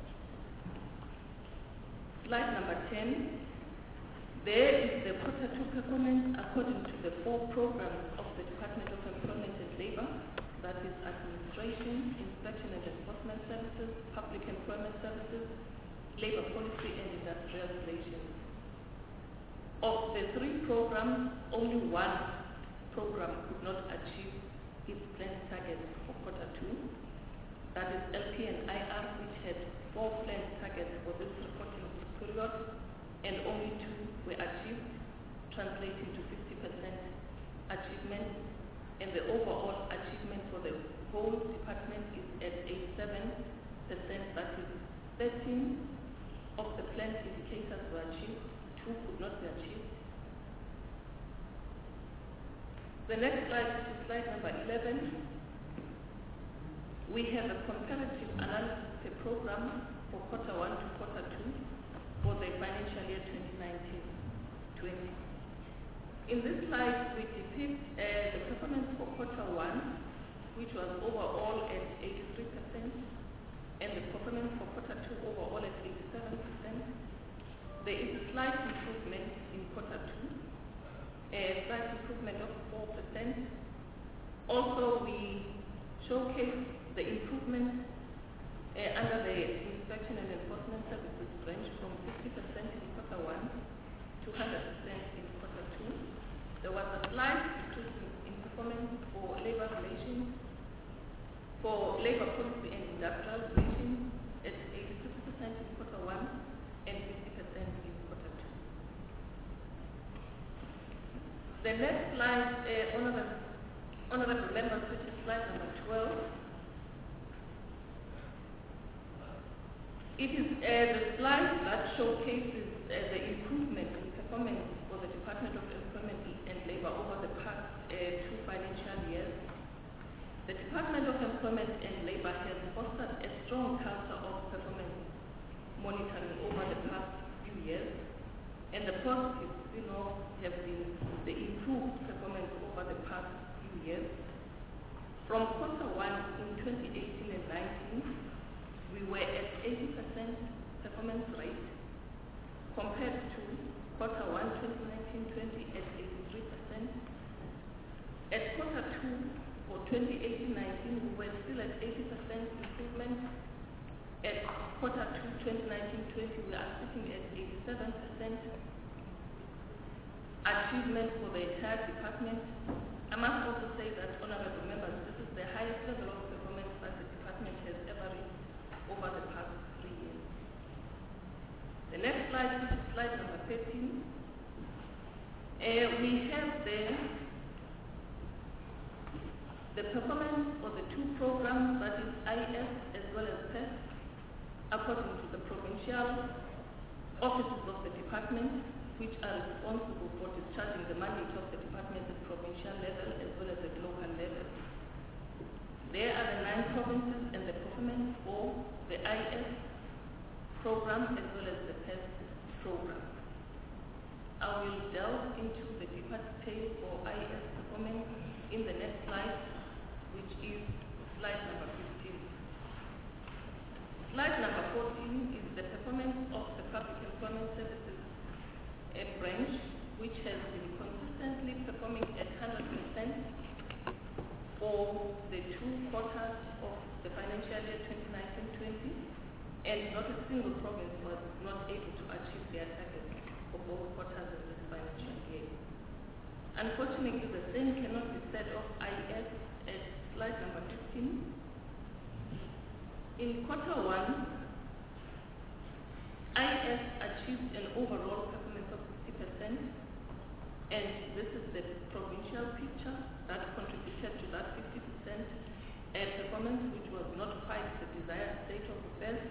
Slide number ten. There is the quarter two performance according to the four programs of the Department of Employment and Labour, that is Administration, Inspection and Enforcement Services, Public Employment Services, Labour Policy and Industrial Relations. Of the three programs, only one program could not achieve its planned targets for quarter two. That is L P and I R, which had four planned targets for this reporting period, and only two were achieved, translating to fifty percent achievement, and the overall achievement for the whole department is at eighty-seven percent, that is thirteen of the planned indicators were achieved, two could not be achieved. The next slide is slide number eleven. We have a comparative analysis per program for quarter one to quarter two for the financial year twenty nineteen twenty. In this slide, we depict uh, the performance for quarter one, which was overall at eighty-three percent, and the performance for quarter two overall at eighty-seven percent. There is a slight improvement in quarter two, a slight improvement of four percent. Also, we showcase the improvement uh, under the Inspection and Enforcement Services range from fifty percent in quarter one to one hundred percent in quarter two. There was a slight improvement in performance for labor relations, for labor policy and industrial relations at eighty-six percent in quarter one and fifty percent in quarter two. The next slide, uh, honorable, honorable members, which is slide number twelve. It is uh, the slide that showcases uh, the improvement in performance for the Department of Employment and Labour over the past uh, two financial years. The Department of Employment and Labour has fostered a strong culture of performance monitoring over the past few years, and the positives, you know, have been the improved performance over the past few years. From quarter one in twenty eighteen and nineteen, we were at eighty percent performance rate compared to quarter one twenty nineteen twenty at eighty-three percent. At quarter two for twenty eighteen nineteen, we were still at eighty percent improvement. At quarter two twenty nineteen twenty, we are sitting at eighty-seven percent achievement for the entire department. I must also say that, honorable members, this is the highest level of performance that the department has ever reached over the past three years. The next slide, which is slide number thirteen, uh, we have there the performance for the two programs, that is I S as well as P E S, according to the provincial offices of the department, which are responsible for discharging the mandate of the department at provincial level as well as at local level. There are the nine provinces and the performance for the I S program as well as the P E S program. I will delve into the deeper detail for I S performance in the next slide, which is slide number fifteen. Slide number fourteen is the performance of the Public Employment Services a branch, which has been consistently performing at one hundred percent for the two quarters of the financial year twenty nineteen twenty, and not a single province was not able to achieve their targets for both quarters of this financial year. Unfortunately, the same cannot be said of I S at slide number fifteen. In quarter one, I S achieved an overall performance of fifty percent, and this is the provincial picture that contributed to that fifty percent uh, performance, which was not quite the desired state of affairs.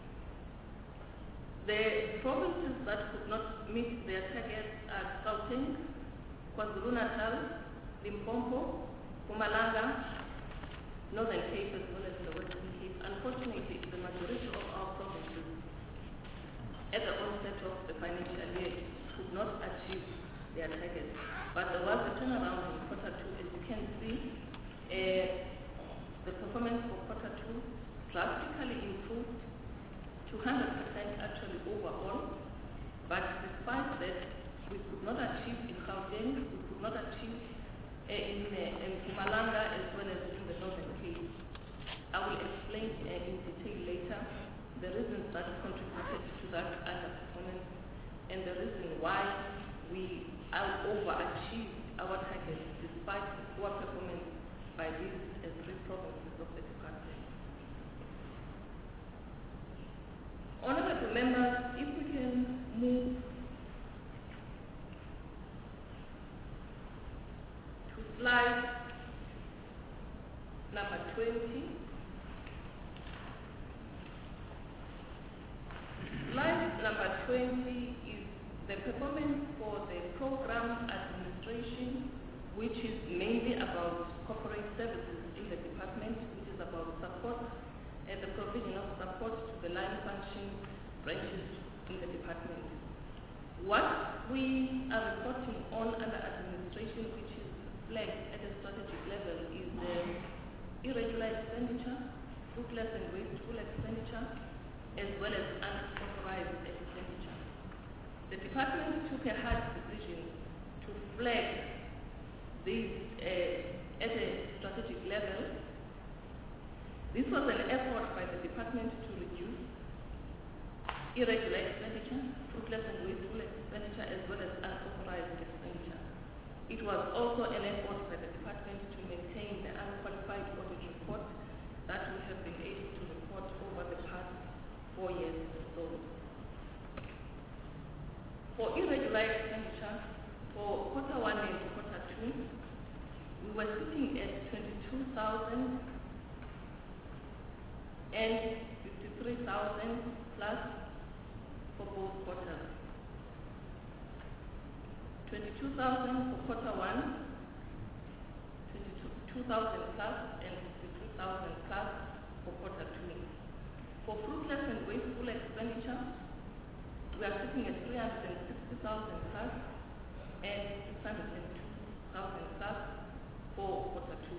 The provinces that could not meet their targets are Gauteng, KwaZulu-Natal, Limpopo, Mpumalanga, Northern Cape, as well as the Western Cape. Unfortunately, the majority of our provinces at the onset of the financial year could not achieve their targets. But there was a turnaround in quarter two. As you can see, uh, the performance for quarter two drastically improved to one hundred percent actually overall. But despite that, we could not achieve in Gauteng, we could not achieve uh, in, uh, in Mpumalanga as well as in the Northern Cape. I will explain uh, in detail later the reasons that contributed to that underperformance and the reason why we have overachieved our targets despite poor performance by these uh, three provinces of the department. Honorable members, if we can move to slide number twenty. Slide number twenty is the performance for the program administration, which is mainly about corporate services in the department, which is about support and the provision of support to the line function branches in the department. What we are reporting on under administration, which is flagged at a strategic level, is the irregular expenditure, fruitless and wasteful expenditure, as well as unauthorized expenditure. The department took a hard decision to flag these uh, at a strategic level. This was an effort by the department to reduce irregular expenditure, fruitless and wasteful expenditure, as well as unauthorized expenditure. It was also an effort by the department to maintain the unqualified audit report that we have been able to report over the past four years or so. For irregular expenditure, for quarter one and quarter two, we were sitting at twenty-two thousand and fifty-three thousand plus for both quarters. twenty-two thousand for quarter one, twenty-two thousand plus and fifty-three thousand plus for quarter two. For fruitless and wasteful expenditure, we are sitting at three hundred sixty thousand plus and six hundred two thousand plus for quarter two.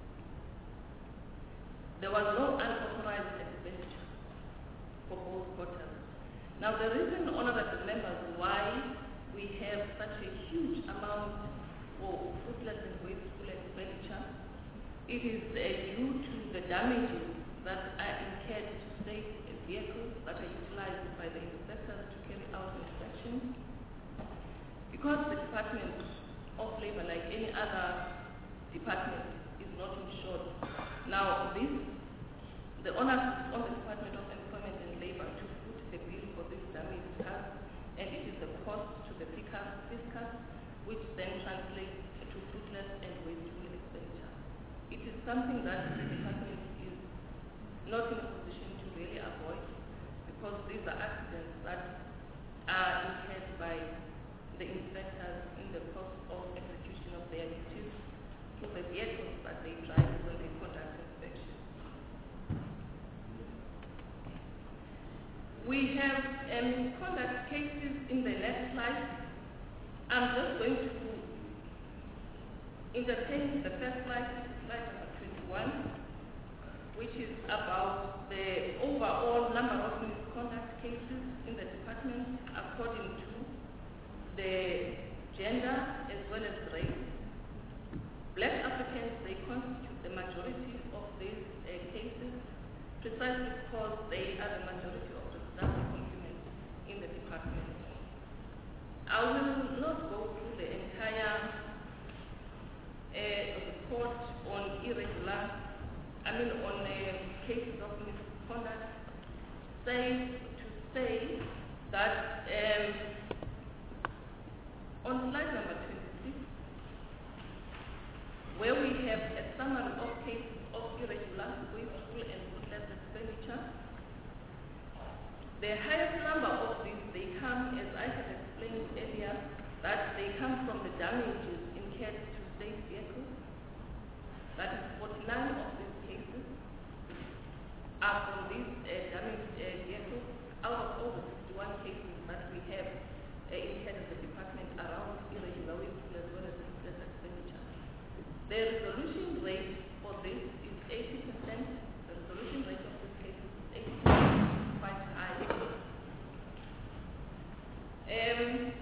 There was no unauthorized expenditure for both quarters. Now the reason, honorable members, why we have such a huge amount for fruitless and wasteful expenditure, it is uh, due to the damages that are incurred to state vehicles that are utilized by the inspectors to carry out inspections. Because the Department of Labor, like any other department, is not insured. Now this, the onus is on the Department of Employment and Labor to foot the bill for this damage cost, and it is the cost to the fiscus, which then translates to fruitless and wasteful expenditure. It is something that the department is not in a position to really avoid, because these are accidents that are incurred by the inspectors in the course of execution of their duties for the vehicles that they drive when they conduct inspections. We have um, conduct cases in the next slide. I'm just going to entertain the first slide, slide number twenty-one, which is about the overall number of misconduct cases in the department according to the gender as well as race. Black Africans, they constitute the majority of these uh, cases, precisely because they are the majority of reproductive complements in the department. I will not go through the entire uh, report on irregular, I mean on uh, cases of misconduct, say to say that um, on slide number twenty-six, where we have a summary of cases of irregular, wasteful and fruitless expenditure, the highest number of these, they come, as I have explained earlier, that they come from the damages incurred to state vehicles. That is forty-nine of these cases are from these uh, damaged uh, vehicles out of all the sixty-one cases have uh, in head of the department around irregular wages as well as useless expenditure. The resolution rate for this is eighty percent. The resolution rate of this case is eighty percent, quite high. Um,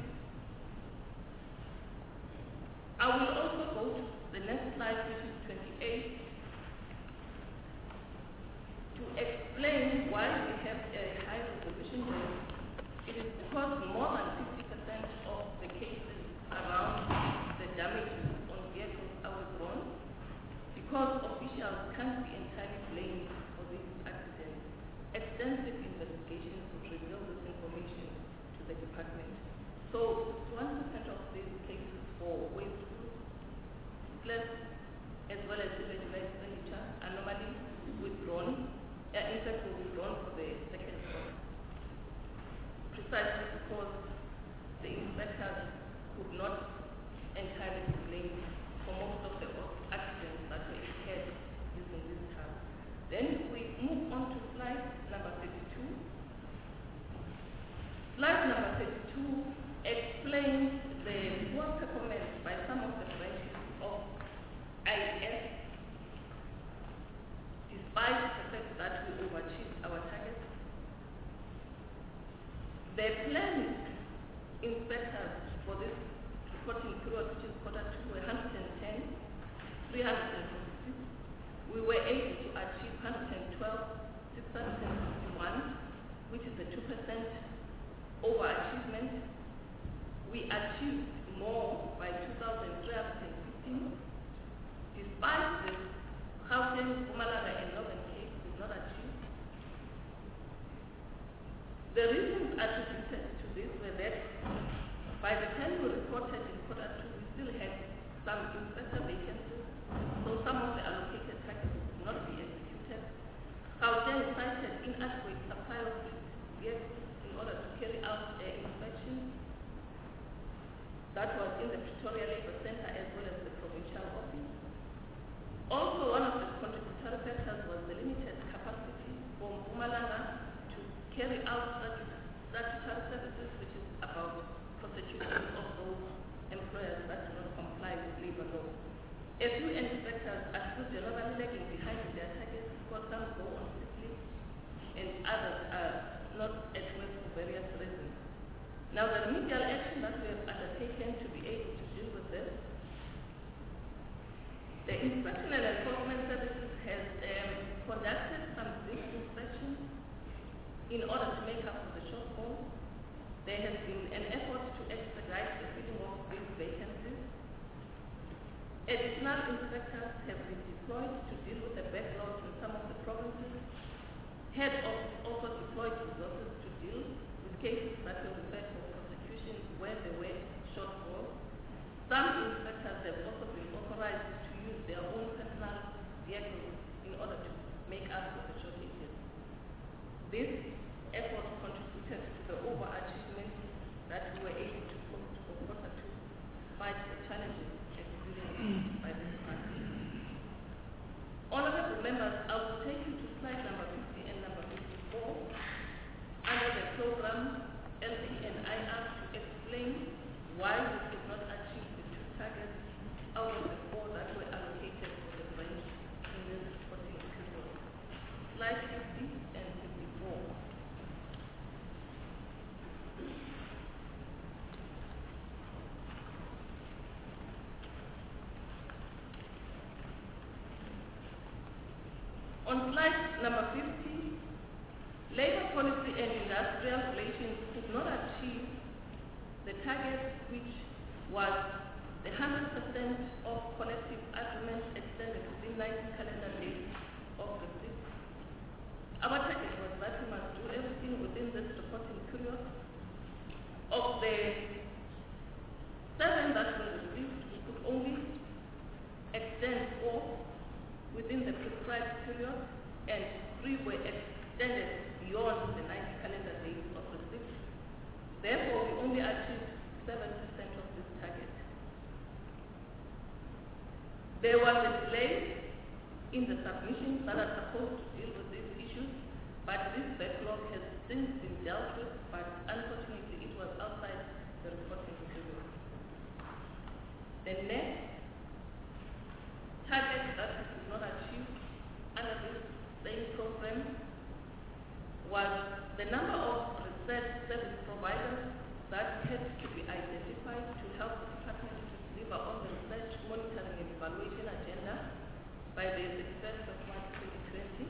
I will also go to the next slide, which is twenty-eight, to explain why we have a high resolution rate. It is because more than fifty percent of the cases around the damages on vehicles are withdrawn because officials can't be entirely blamed for these accidents. Extensive investigations would reveal this information to the department. So one percent of these cases for waste less as well as irregular expenditure are normally withdrawn, uh, in fact were withdrawn for the second quarter, precisely because the inspectors could not entirely be blamed for most of the accidents that were incurred using this term. Then we move on to slide number thirty-two. Slide number thirty-two explains the poor performance by some of the branches of I S, despite the fact that we overachieved our targets. The planned inspectors for this reporting period, which is quarter two, were one hundred ten, three hundred forty-six. We were able to achieve one hundred twelve, six hundred fifty-one, which is a two percent overachievement. We achieved more by two thousand three hundred fifteen. Despite this, Gauteng, Mpumalanga, and Northern Cape did not achieve. The reasons attributed to this were that by the time we reported in quarter two, we still had some inspector vacancies, so some of the allocated targets could not be executed. Gauteng cited inadequate supply of vehicles in order to carry out uh, inspections. That was in the Pretoria Labour Centre as well as the provincial office. Also, one of the contributory factors was the limited capacity for Mpumalanga to carry out statutory services, which is about prosecution of those employers that do not comply with labour law. A few inspectors are still generally lagging behind in their targets because some go on sick leave and others are not at work for various reasons. Now, the remedial action that we have undertaken to be able to deal with this, the Inspection and Enforcement Services has um, conducted some big inspections in order to make up for the shortfall. There has been an effort to expedite the filling of these vacancies. Additional inspectors have been deployed to deal with the backlog in some of the provinces. Head Office also deployed resources to deal with cases that were referred for prosecution where there were shortfalls. Some inspectors have also been authorized to use their own personal vehicles in order to make up for the shortages. This effort contributed to the overachievement that we were able to post for quarter two, despite the challenges experienced by this party. Honorable members, I will take you to slide number fifty and number fifty-four under the program L P and I R to explain why we could not achieve the two targets out of the four that were allocated for the branch in this reporting period. Slide fifty and fifty-four. On slide number fifty, labor policy and industrial relations could not achieve the target, which was the one hundred percent of collective agreements extended within ninety calendar days of the six. Our target was that we must do everything within this reporting period. Of the seven that were received, we could only extend four within the prescribed period, and three were extended beyond the ninety calendar days of the six. Therefore, we only achieved seven percent of this target. There was a delay in the submissions that are supposed to deal with these issues, but this backlog has since been dealt with, but unfortunately it was out The next target that is not achieved under this same program was the number of research service providers that had to be identified to help the department to deliver on the research monitoring and evaluation agenda by the thirty-first of March twenty twenty.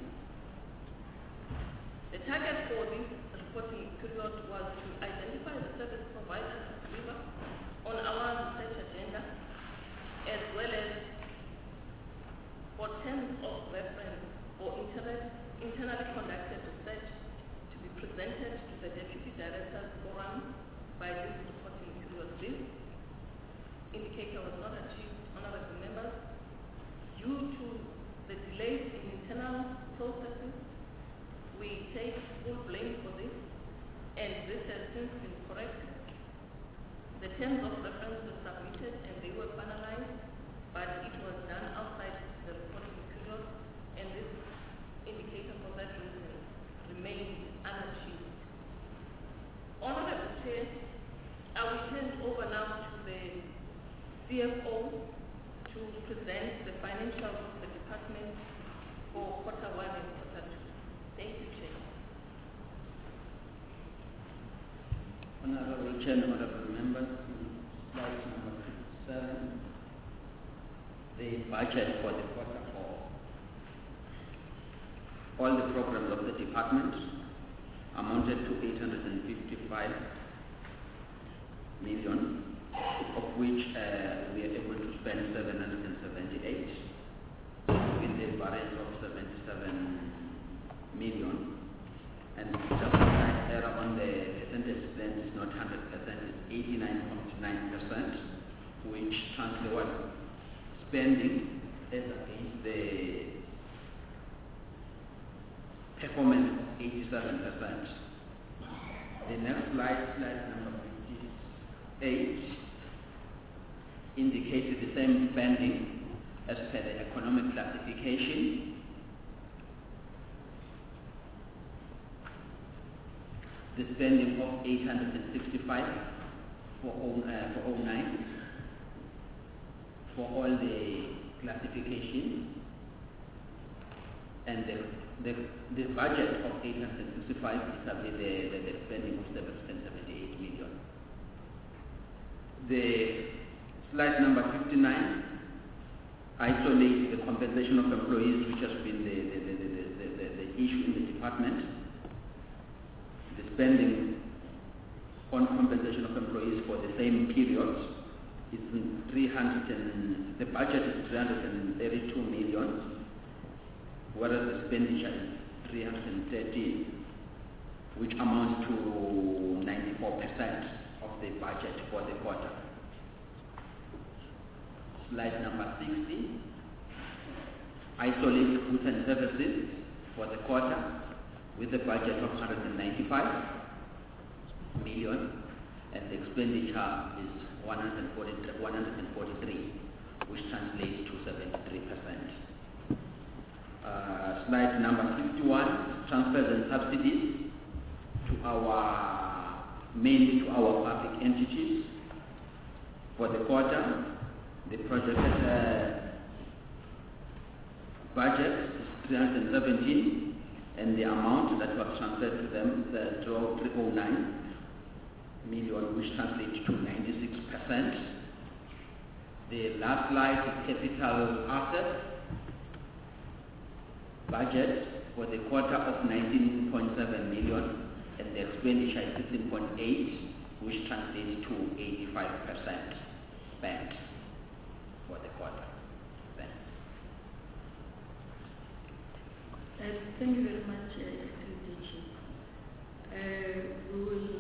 The target for this reporting period was to identify the service providers to deliver on our research agenda, as well as for terms of reference for internet, internally conducted research to be presented to the Deputy Director's Forum by this reporting period. This indicator was not achieved, honorable members, due to the delays in internal processes. We take full blame for this, and this has since been corrected. The terms of reference were submitted and they were finalized, but it was done outside the reporting period, and this indicator for that reason remains unachieved. Honorable Chair, I will hand over now to the C F O to present the financials of the department for quarter one and quarter two. Thank you, Chair. Honorable Chair, honorable members, slide number fifty-seven, the budget for the quarter four. All the programs of the department amounted to eight hundred fifty-five million, of which uh, we are able to spend seven hundred seventy-eight, with a variance of seventy-seven million. And just a slight error on the percentage spent is not one hundred percent, it's eighty-nine point nine percent, which translates what spending as against the performance of eighty-seven percent. The next slide, slide number fifty-eight, indicates the same spending as per the economic classification. The spending of eight hundred sixty-five for oh nine for all the classifications, and the, the, the budget of eight hundred sixty-five is simply the, the, the spending of seven hundred seventy-eight million. The slide number fifty-nine isolates the compensation of employees, which has been the, the, the, the, the, the, the issue in the department. The spending on compensation of employees for the same period is three hundred and the budget is three hundred thirty-two million, whereas the expenditure is three hundred thirty, which amounts to ninety-four percent of the budget for the quarter. Slide number sixty isolates goods and services for the quarter, with a budget of one hundred ninety-five million, and the expenditure is one hundred forty-three, which translates to seventy-three percent. Uh, slide number fifty-one, transfers and subsidies to our, mainly to our public entities. For the quarter, the projected uh, budget is three hundred seventeen, and the amount that was transferred to them is uh, three hundred nine million, which translates to ninety-six percent. The last slide is capital assets budget for the quarter of nineteen point seven million, and the expenditure is sixteen point eight, which translates to eighty-five percent spent for the quarter. Thanks. Uh, thank you very much, uh, uh, we will,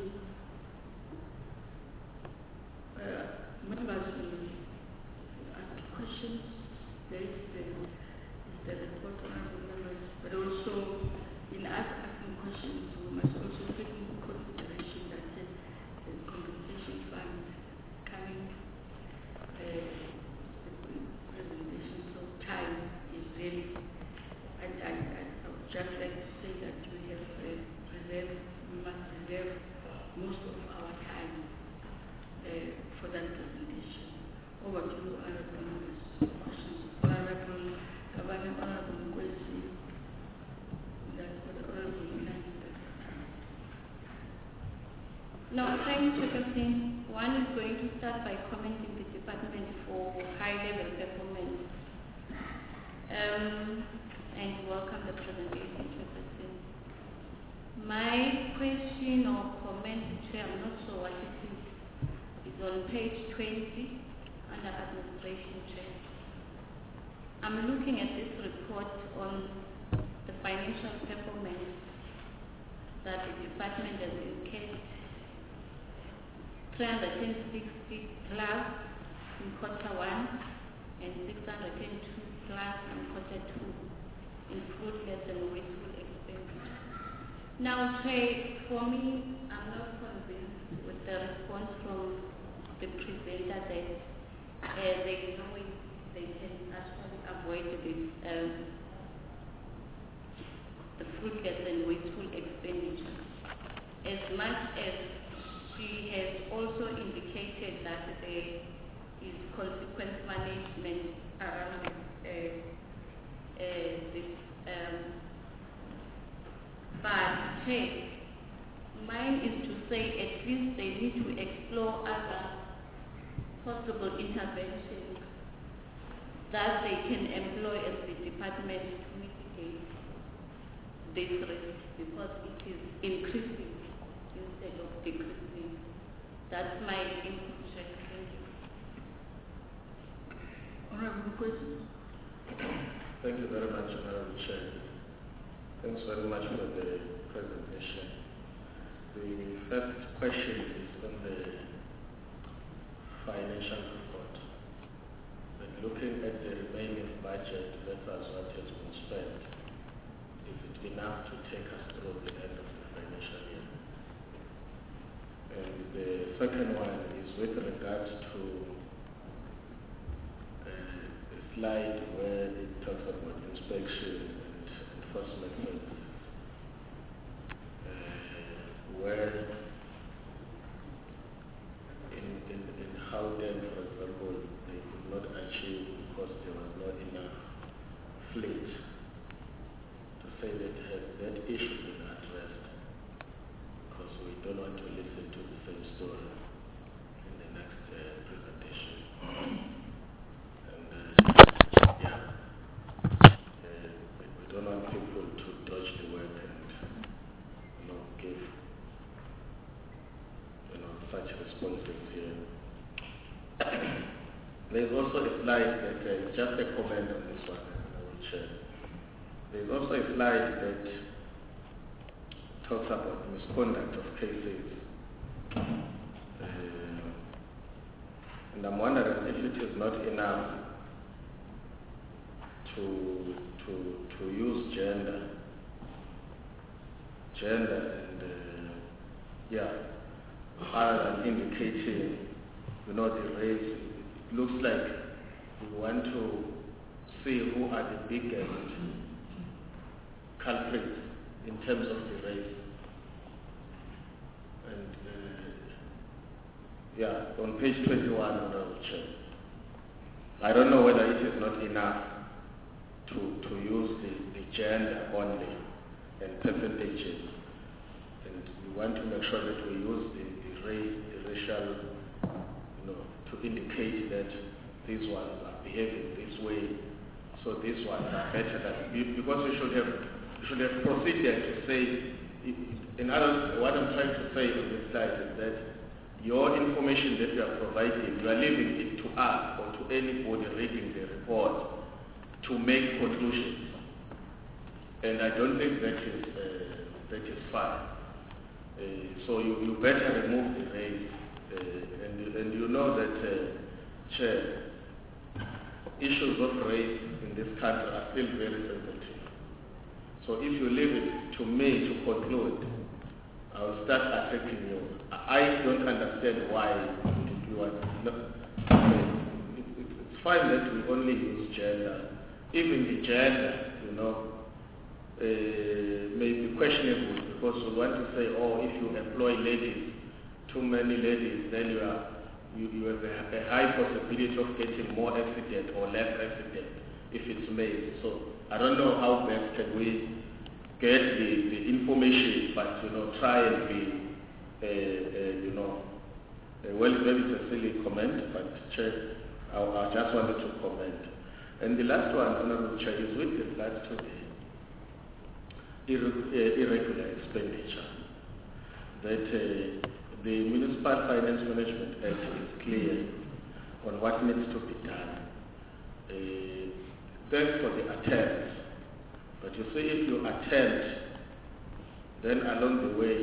uh, members will ask questions based on the report of the members, but also in us asking questions, we must also take into consideration that uh, the compensation fund coming, uh, the presentation, so time is really, and, and, and just like to say that we have uh, reserved, we must reserve most of our time uh, for that presentation. Over to you, Honorable Members. Questions for Honorable Governor, Honorable Mkwesi, then for the Honorable Minister. No, thank you, Chairperson. One is going to start by commending the department for high-level performance. Um, and welcome the presentation, Chairperson. My question or comment, Chair, I'm not sure what it is, is on page twenty under administration, Chair. I'm looking at this report on the financial performance that the department has incurred three hundred sixty plus in quarter one and six hundred two plus in quarter two in fruitless and wasteful expenditure. Now, Trey, for me, I'm not convinced with the response from the presenter that uh, there is no way they can actually avoid this, um, the fruitless and wasteful expenditure. As much as she has also indicated that there is consequence management around uh, uh, this. Um, but hey, mine is to say at least they need to explore other possible interventions that they can employ as the department to mitigate this risk because it is increasing instead of decreasing. That's my input, Chair. Thank you. Honorable Mkwesi. Thank you very much, Honorable Chair. Thanks very much for the presentation. The first question is on the financial report. But looking at the remaining budget versus what has been spent, is it enough to take us through the end of the financial year? And the second one is with regards to uh, a slide where it talks about inspection and enforcement services, uh, where in, in, in Howden, for example, they could not achieve because there was not enough fleet to say that has that issue been addressed, because we don't want to listen to the same story in the next uh, presentation. And uh, yeah, uh, we don't want people to dodge the work and you know give you know such responses here. There's also a slide that uh, just a comment on this one, I will share. There's also a slide that talks about misconduct of cases. Uh, and I'm wondering if it is not enough to, to, to use gender, gender and, uh, yeah, other than indicating, you know, the race. It looks like we want to see who are the biggest culprits in terms of the race. And uh, yeah, on page twenty-one on our check. I don't know whether it is not enough to, to use the, the gender only and percentages. And we want to make sure that we use the, the race, the racial, you know, to indicate that these ones are behaving this way, so these ones are better than, because we should have, we should have proceeded to say, in other words, what I'm trying to say on this slide is that your information that you are providing, you are leaving it to us or to anybody reading the report to make conclusions. And I don't think that is, uh, that is fine. Uh, so you, you better remove the race. Uh, and, and you know that, uh, Chair, issues of race in this country are still very sensitive. So if you leave it to me to conclude, I will start attacking you. I don't understand why you are not. It's fine that we only use gender. Even the gender, you know, uh, may be questionable, because we want to say, oh, if you employ ladies, too many ladies, then you are you, you have a, a high possibility of getting more accident or less accident if it's made. So I don't know how best can we get the, the information, but you know, try and be, uh, uh, you know, uh, well, maybe it's a silly comment, but Chair, I, I just wanted to comment. And the last one, Honorable Chair, is with regards to the irre- uh, irregular expenditure. That uh, the Municipal Finance Management Act is clear on what needs to be done. Uh, thanks for the attempt. But you see, if you attempt, then along the way,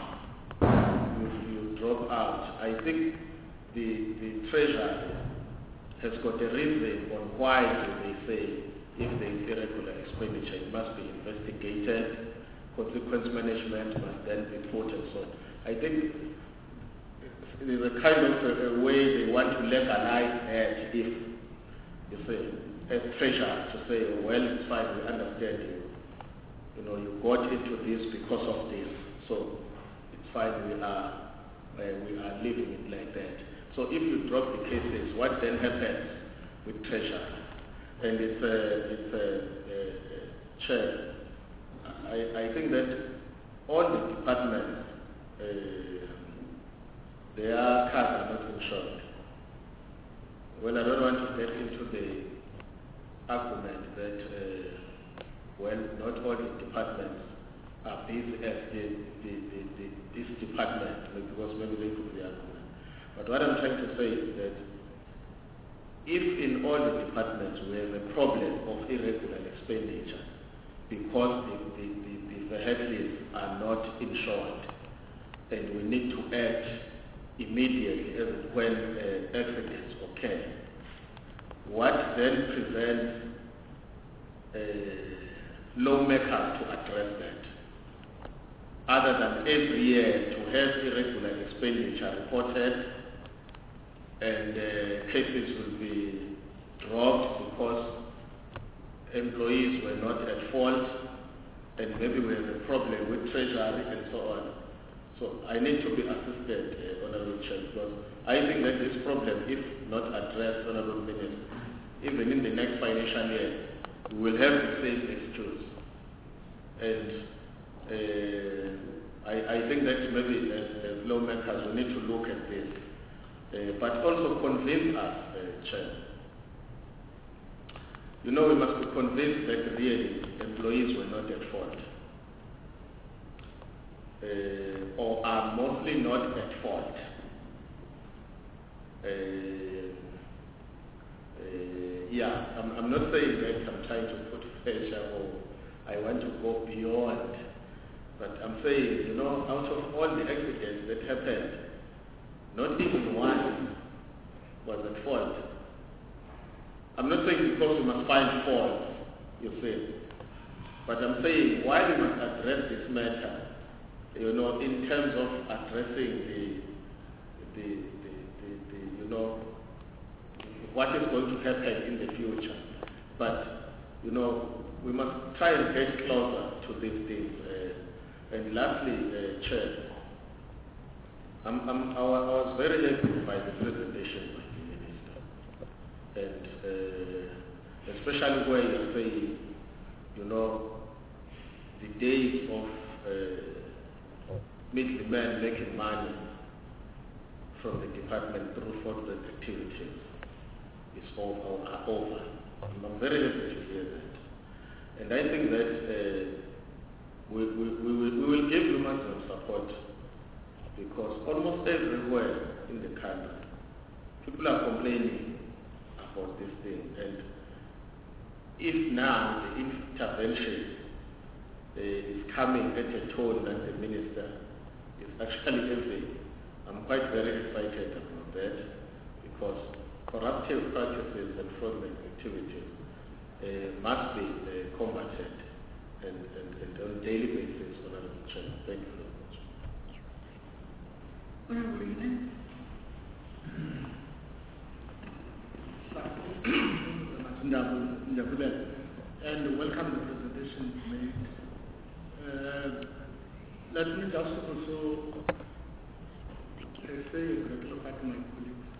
you, you drop out. I think the, the Treasury has got a reason on why they say if there is irregular expenditure, it must be investigated, consequence management must then be put and so on. I think there's a kind of a, a way they want to legalize that if, you say, as treasurer to say, well, it's fine, we understand you. You know, you got into this because of this, so it's fine, we are, uh, we are leaving it like that. So if you drop the cases, what then happens with treasurer? And it's a, it's a, a, a chair. I, I think that all the departments, uh, their cars are not insured. Well, I don't want to get into the argument that, uh, well, not all the departments are busy as the, the, the, the, this department, because maybe they could be argument. But what I'm trying to say is that if in all the departments we have a problem of irregular expenditure because the, the, the, the vehicles are not insured and we need to act immediately when uh, accidents occur, what then prevents uh, lawmakers to address that? Other than every year to have irregular expenditure reported and uh, cases will be dropped because employees were not at fault and maybe we have a problem with treasury and so on. So I need to be assisted, uh, Honorable Chair, because I think that this problem, if not addressed, Honorable Minister, even in the next financial year, we will have the same excuse. And uh, I, I think that maybe as, as lawmakers we need to look at this, uh, but also convince us, uh, Chair. You know, we must be convinced that really employees were not at fault. Uh, or are mostly not at fault. Uh, uh, yeah, I'm, I'm not saying that I'm trying to put pressure or I want to go beyond, but I'm saying, you know, out of all the accidents that happened, not even one was at fault. I'm not saying because we must find fault, you see, but I'm saying why we must address this matter, you know, in terms of addressing the, the, the, the, the, you know, what is going to happen in the future. But, you know, we must try and get closer to these things. Uh, and lastly, uh, Chair, I'm, I'm, I was very happy by the presentation by the Minister. And uh, especially where you're saying, you know, the days of uh, meet the man making money from the department through fraudulent activities is over. Are over. I'm very happy to hear that. And I think that uh, we, we, we, will, we will give you maximum support because almost everywhere in the country, people are complaining about this thing. And if now the intervention uh, is coming at a tone that the Minister is actually having, I'm quite very excited about that because corruptive practices and fraudulent activities uh, must be uh, combated and, and, and on a daily basis. Honorable Chair, thank you very much. Honorable Ine. And welcome the presentation made. Uh, let me just also uh, say a grateful part to my colleagues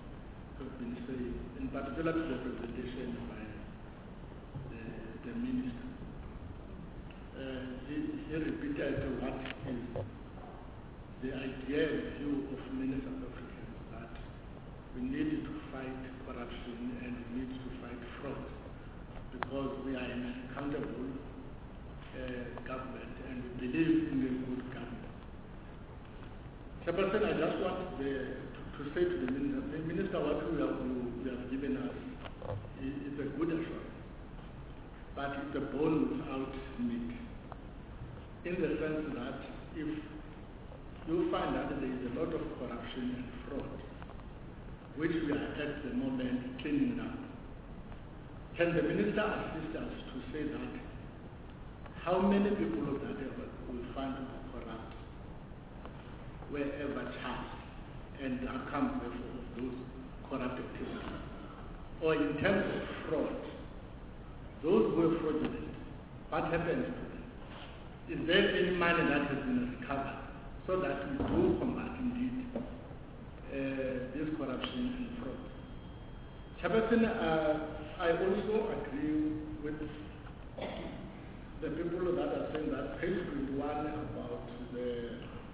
particular to the presentation by the, the minister. Uh, he, he repeated what is the idea and view of many South Africans that we need to fight corruption and we need to fight fraud because we are an accountable uh, government and we believe in a good government. Chairperson, I just want the, to, to say to the minister, the minister, what we have, we have given us is, is a good assurance, but it's a bone without meat. In the sense that if you find that there is a lot of corruption and fraud, which we are at the moment cleaning up, can the minister assist us to say that how many people of that ever will find to be corrupt wherever charged and the outcome therefore of those corrupt activities? Or in terms of fraud, those who are fraudulent, what happens to them? Is there any money that has been recovered so that we do combat indeed uh, this corruption and fraud? Chairperson, uh, I also agree with the people that are saying that page twenty-one about the,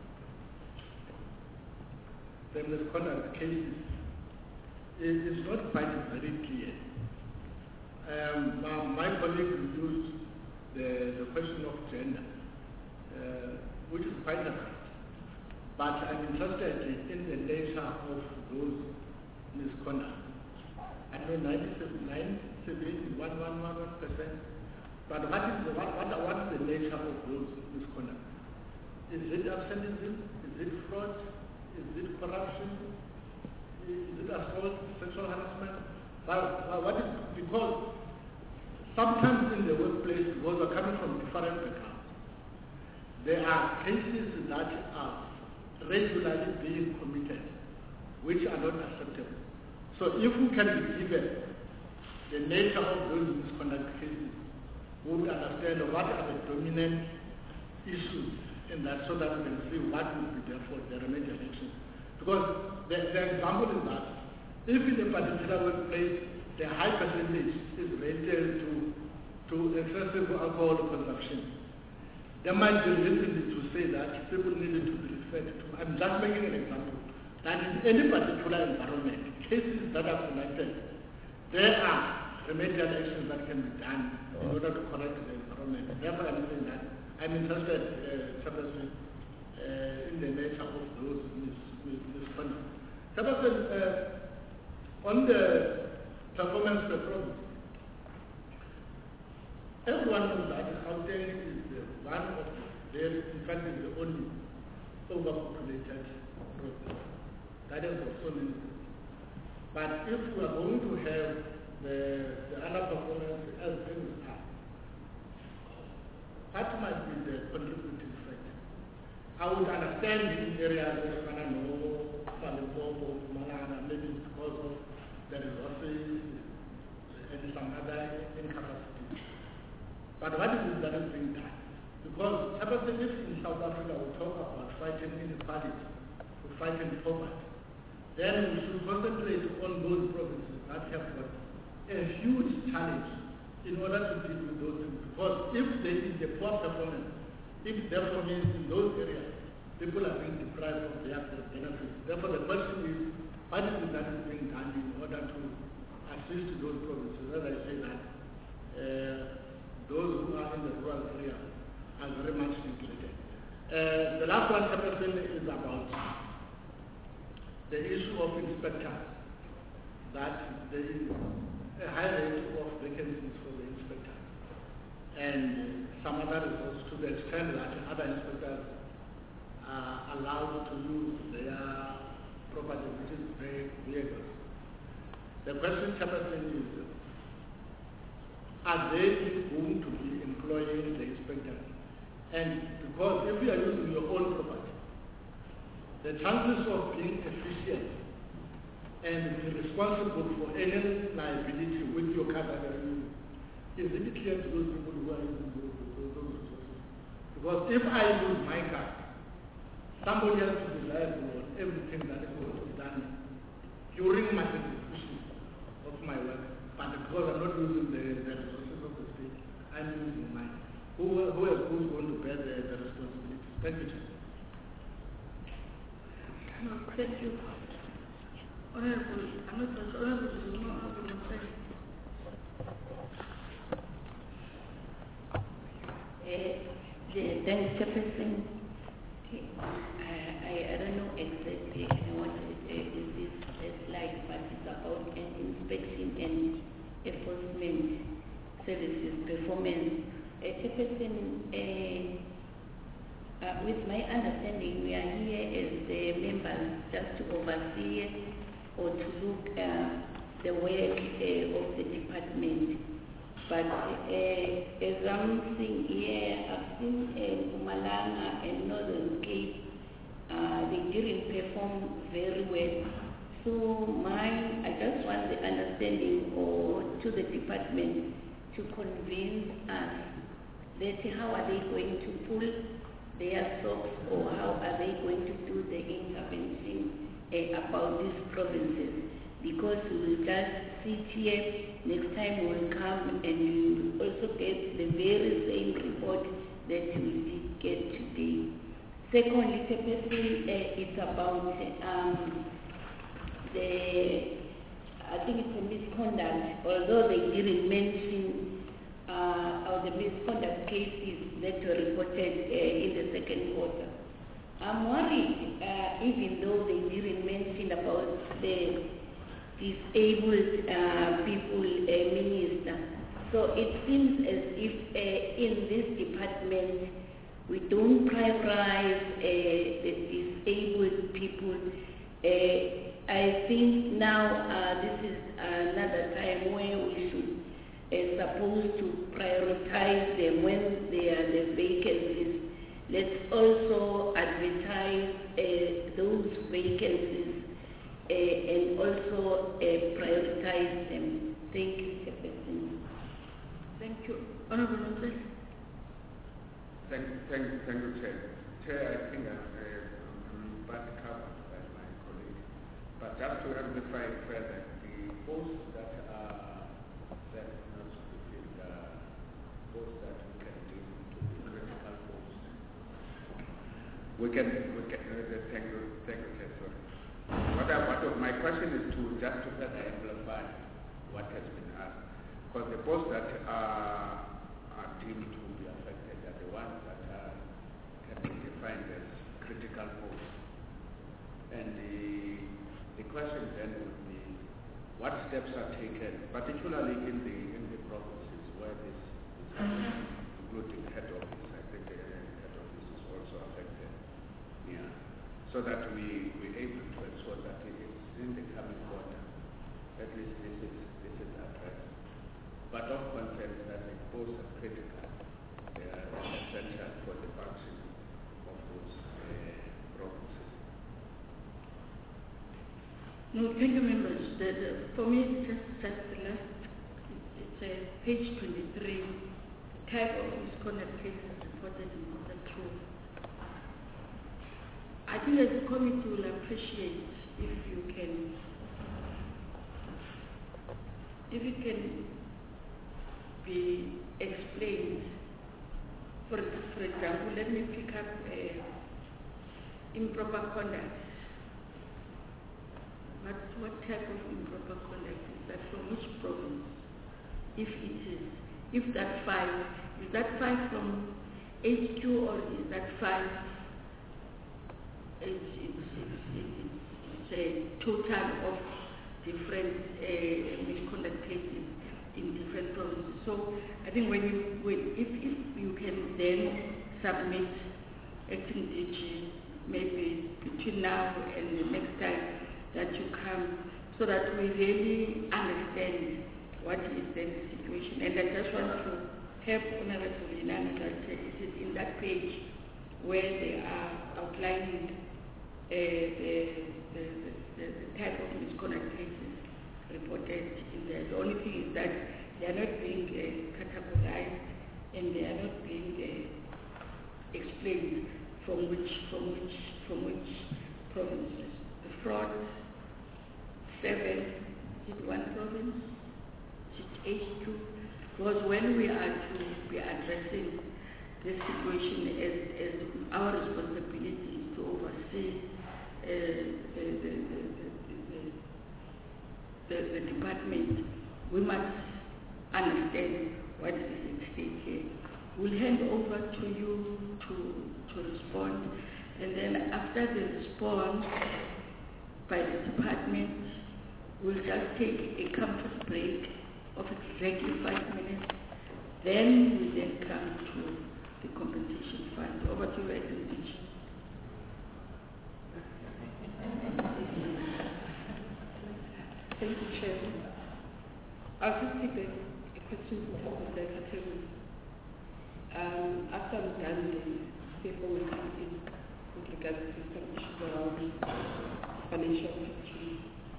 the misconduct cases is not quite very clear. Um, my, my colleague used the, the question of gender, uh, which is quite a right. But I'm interested in the nature of those misconduct. I know ninety-seven, one, one, one, one percent. But what is, the, what, what, what is the nature of those misconduct? Is it absenteeism? Is it fraud? Is it corruption? Is it assault, sexual harassment? Well, what is, because sometimes in the workplace, because we're coming from different backgrounds, there are cases that are regularly being committed, which are not acceptable. So if we can be given the nature of those misconduct cases, we will understand what are the dominant issues in that so that we can see what will be there for the remedial action. Because the, the example is that if in a particular workplace the high percentage is rated to, to excessive alcohol consumption, there might be reason to say that people needed to be referred to. I'm just making an example. That in any particular environment, cases that are connected, there are remedial actions that can be done in order to correct the environment. Therefore, I'm saying that I'm interested, uh, uh, in the nature of those misconduct. Uh, on the performance performance, everyone knows that Gauteng is the one of the, in fact, is the only overpopulated province. That is for so many reasons. But if we are going to have the, the underperformance as things are, what might be the contributing factor? I would understand in areas like Manano, Salipopo, Malana, maybe because of the resources and some other incapacity. But what is it that is being done? Because if in South Africa we talk about fighting inequality, we fighting poverty, then we should concentrate on those provinces that have got a huge challenge in order to deal with those things. Because if there is a poor performance, if therefore means in those areas, people are being deprived of their benefits. Therefore the question is, what is it that is being done in order to assist those provinces? As I say that, uh, those who are in the rural area are very much neglected. Uh, the last one, Chairperson, is about the issue of inspectors, that there is a high rate of vacancies for the inspectors, and some other resources to the extent that other inspectors are allowed to use their property, which is very vehicles. The question, Chairperson, is, are they going to be employing the inspectors? And because if you are using your own property, the chances of being efficient and being responsible for any liability with your car that are using, is it clear to those people who are using those, those, those resources? Because if I lose my car, somebody else will be liable on everything that is going to be done during my execution of my work. not using the, the resources of the state. I'm using mine. Who, who else who's going to bear the, the responsibility? Thank you, Chair. No, thank you. Honorable, I'm not honorable, no, honorable, no, thank you. Uh, the, thanks, Chairperson. I, I, I don't know exactly what uh, is this uh, slide, but it's about an inspection and enforcement services performance. Uh, Chairperson, uh, uh, with my understanding, we are here as the members just to oversee or to look uh, the work uh, of the department. But uh, as I'm seeing here, I've seen uh, Mpumalanga and Northern Cape, uh, they didn't perform very well. So mine, I just want the understanding or to the department to convince us that how are they going to pull their socks or how are they going to do the intervention uh, about these provinces. Because we will just sit here, next time we will come and we will also get the very same report that we did get today. Secondly, Chairperson, uh, it's about um, the, I think it's a misconduct, although they didn't mention uh, or the misconduct cases that were reported uh, in the second quarter. I'm worried, uh, even though they didn't mention about the disabled uh, people uh, minister. So it seems as if uh, in this department we don't prioritize uh, the disabled people. Uh, I think now uh, this is another time where we should uh, supposed to prioritize them when there are the vacancies. Let's also advertise uh, those vacancies Uh, and also uh, prioritize them. Thank you, Chairperson. Thank you. Honorable Moses. Thank, thank, thank you, Chair. Chair, I think I'm, uh, I'm bad covered by my colleague. But just to amplify further, the posts that are that not specific, uh, posts that we can give to the critical posts. We can, we can, uh, thank you, thank you, Chair, sorry. What, I, what my question is to just to further amplify what has been asked, because the posts that are, are deemed to be affected are the ones that are, can be defined as critical posts. And the, the question then would be, what steps are taken, particularly in the in the provinces where this is happening, including head office. I think the head office is also affected. Yeah. So that we we able to ensure that it is in the coming quarter, at least this is this is addressed. But of concern that the posts are critical, they are essential for the function of those uh, provinces. No, thank you, members. The, the, for me, it's just, just the last, it's uh, page twenty-three, type of misconduct cases reported in quarter two. I think as a committee will appreciate if you can, if it can be explained. For, for example, let me pick up uh, improper conduct. What, what type of improper conduct is that from which province? If it is, if that five, is that five from H Q or is that five? It's, it's, it's, it's a total of different uh, misconduct cases in different provinces. So I think when you, when, if, if you can then submit acting D G maybe between now and the next time that you come, so that we really understand what is the situation. And I just want to help Honorable Inana that uh, it is in that page where they are outlining Uh, the, the, the, the type of misconduct cases reported in there. The only thing is that they are not being uh, categorized and they are not being uh, explained from which, from which, from which provinces. The fraud, seven, is it one province? H two, because when we are to be addressing this situation as, as our responsibility is to oversee uh, the, the, the, the, the, the department, we must understand what is at stake here. We'll hand over to you to, to respond, and then after the response by the department, we'll just take a comfort break of exactly five minutes. Then we then come to the compensation fund. Over to you, Excellency. Thank you, Chair. I'll just take the, the questions in terms of their categories. Um, after I'm done, the C F O will come in with regards to some issues around financial history.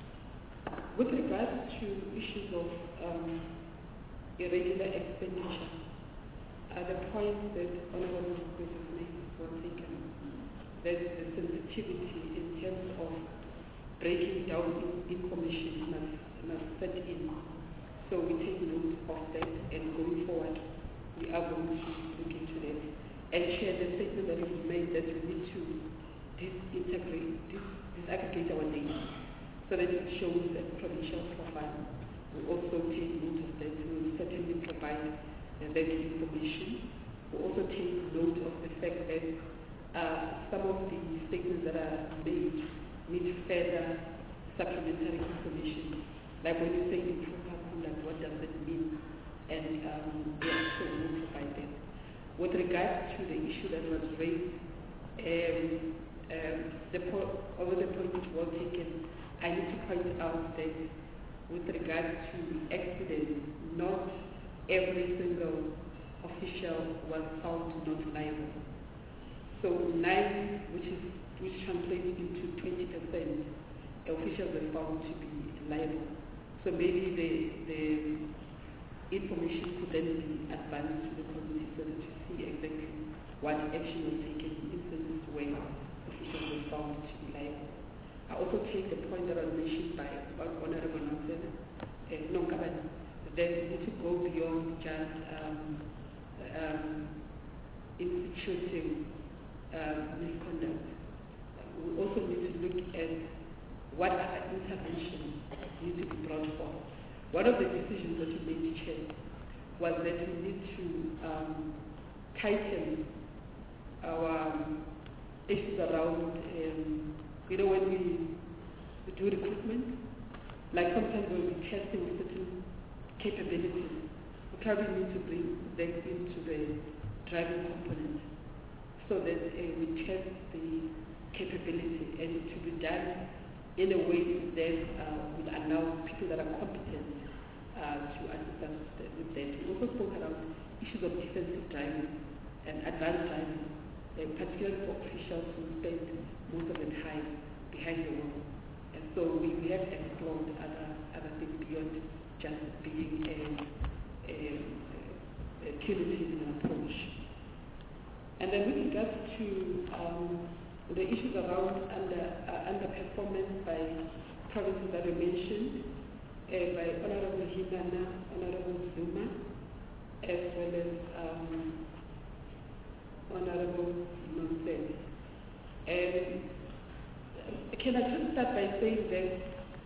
With regards to issues of um, irregular expenditure, uh, the point that Honorable Moses made was taken, that the sensitivity in terms of breaking down information must, must set in. So we take note of that, and going forward, we are going to look into that and share the statement that you've made that we need to disintegrate, dis disaggregate our data so that it shows that provincial profile. We also take note of that. We will certainly provide uh, that information. We also take note of the fact that uh, some of the statements that are made need further supplementary information. Like when you say improper conduct, what does it mean? And um, yeah, so we'll provide that. With regards to the issue that was raised, um, um, the po over the point was well taken, I need to point out that with regards to accidents, not every single official was found not liable. So nine, which is which translates into twenty percent, officials were found to be liable. So maybe the the information could then be advanced to the community so that you see exactly what action was taken in instances where officials were found to be liable. I also take the point that was mentioned by Honorable Nansen, uh, no, Kabani, that we need to go beyond just um, um, instituting um, misconduct. We also need to look at what other interventions need to be brought forth. One of the decisions that we made, Chair, was that we need to um, tighten our um, issues around, um, you know, when we, we do recruitment, like sometimes when we're testing certain capabilities, we probably need to bring that into the driving component so that uh, we test the capability, and to be done in a way that uh, will allow people that are competent uh, to assist us with that. We also spoke around issues of defensive driving and advanced driving, uh, particularly for officials who spend most of the time behind the wheel. And so we, we have explored other, other things beyond just being a, a, a punitive in an approach. And then with regards to um, the issues around under, uh, underperformance by provinces that were mentioned uh, by Honorable Hinana, Honorable Zuma, as well as um, Honorable Nonsense. And can I just start by saying that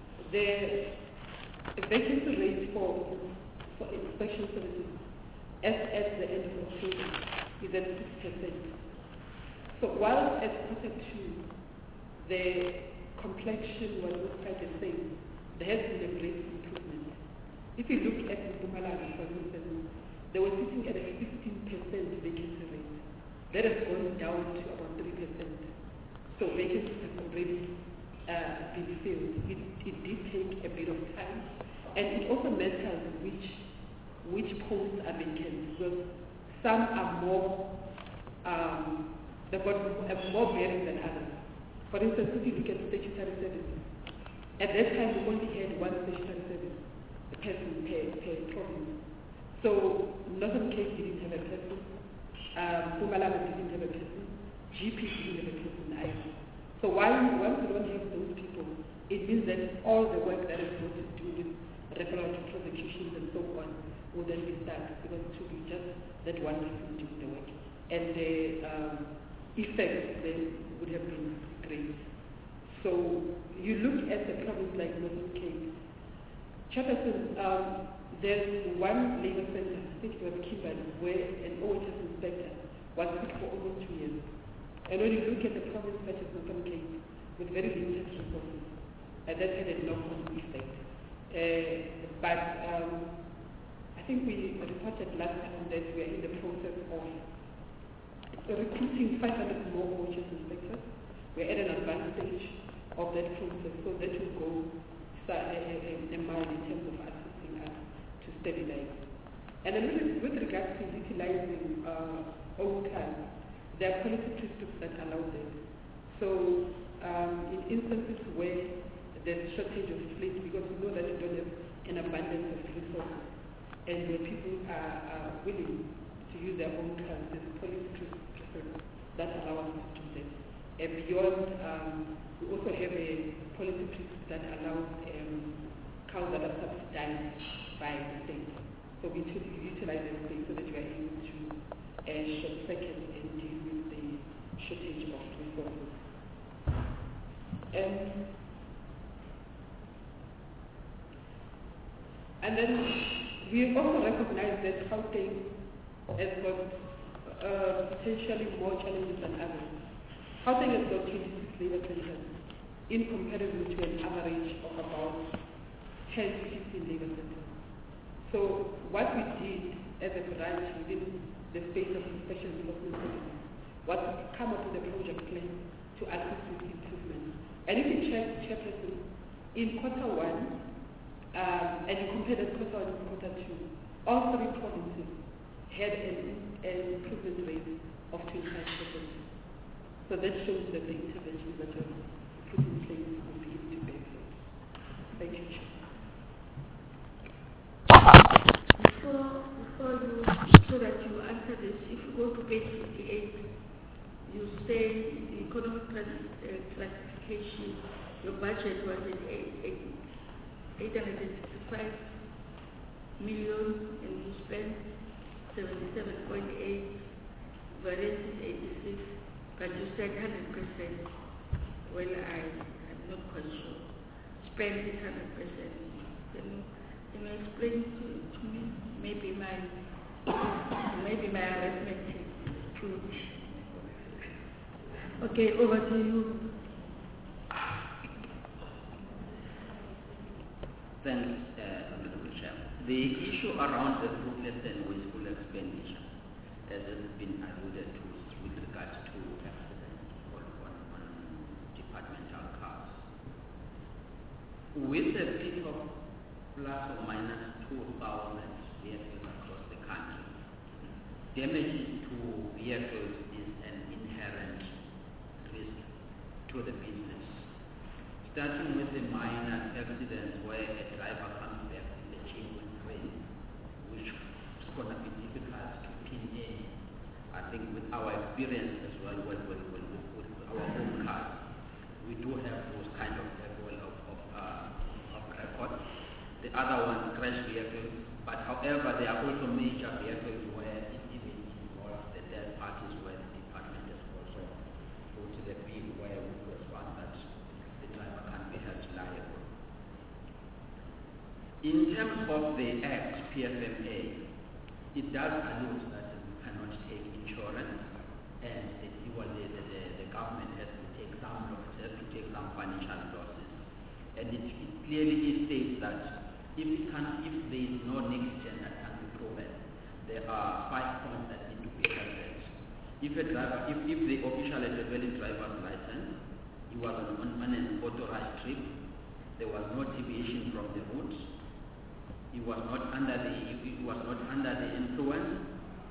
the vacancy rate for, for inspection services as at the end of October is at six percent. So while at quarter two, the complexion was not quite the same, there has been a great improvement. If you look at the Mpumalanga, for instance, they were sitting at a fifteen percent vacancy rate. That has gone down to about three percent. So vacancies have already uh, been filled. It, it did take a bit of time. And it also matters which, which posts are vacant, because some are more um, they've got more bearing than others. For instance, if you look at statutory services, at that time we only had one statutory service, a person per, per province. So Northern Cape didn't have a person, um, Mpumalanga didn't have a person, G P didn't have a person either. So while once we don't have those people, it means that all the work that is going to do with referral to prosecutions and so will then be stuck because it will be just that one person doing the work. And the um, effect then would have been great. So you look at the province like Northern Cape. Chairperson, um, there's one labour centre, I think it was Kimberley, where an O H S inspector was put for almost two years. And when you look at the province such as Northern Cape, with very limited resources, uh, that had a knock-on effect. Uh, but um, I think we reported last time that we are in the process of recruiting five hundred more O H S inspectors. We're at an advanced stage of that process, so that will go a, a, a mile in terms of assisting us to stabilize. And then with, with regards to utilizing uh, old cars, there are policy principles that allow that. So um, in instances where there's shortage of fleet, because we know that we don't have an abundance of resources, and where people are, are willing to use their own cars, there's policy principles that allow us to do that. And beyond, um, we also have a policy principle that allows um, cars that are subsidized by the state. So we utilize the state so that we are able to uh, short circuit and deal with the shortage of resources. And, and then we also recognize that Gauteng has got uh, potentially more challenges than others. Gauteng has got twenty-six labour centres in comparison to an average of about ten to fifteen labour centres. So what we did as a branch within the space of inspection enforcement services was to come up with a project plan to assist with improvement. And if you check, Chairperson, in quarter one, um, and you compare that quarter one and quarter two, all three provinces had an, an improvement rate of twenty-five percent. So that shows that the interventions that are put in place will be able to benefit. Thank you, Chair. Before, before you, so that you answer this, if you go to page fifty-eight, you say the economic class, uh, classification, your budget was at eight hundred sixty-five million and you spent seventy-seven point eight, variance is eighty-six, but you said one hundred percent. Well, I, I'm not quite sure. Spend is one hundred percent. Can you, can you explain to, to me? Maybe my, maybe my arithmetic is true. Okay, over to you. Thanks, uh, Honorable Chair. The issue around the fruitless and wasteful expenditure, as has been alluded to, with regards to accidents on, on, on departmental cars. With a peak of plus or minus two thousand vehicles across the country, damage to vehicles is an inherent risk to the business. Starting with the minor accidents where a driver comes back in the chain with train, which is going to be difficult to pin in. I think with our experience as well, well, well, well with, with our own cars, we do have those kind of level of, of, uh, of records. The other ones, crash vehicles, but however, there are also major vehicles where it even involves the third parties where the department has also go to the bill where we was one that the driver can be held liable. In terms of the Act, P F M A, it does allude that we cannot take insurance and the, well, the, the, the government has to take some losses, has to take some financial losses. And it, it clearly states that if it can, if there is no negligence that can be proven, there are five points that need to be covered. If a driver, if, if the official has a valid driver's license, he was on, on an authorized trip, there was no deviation from the route, he was not under the, he was not under the influence,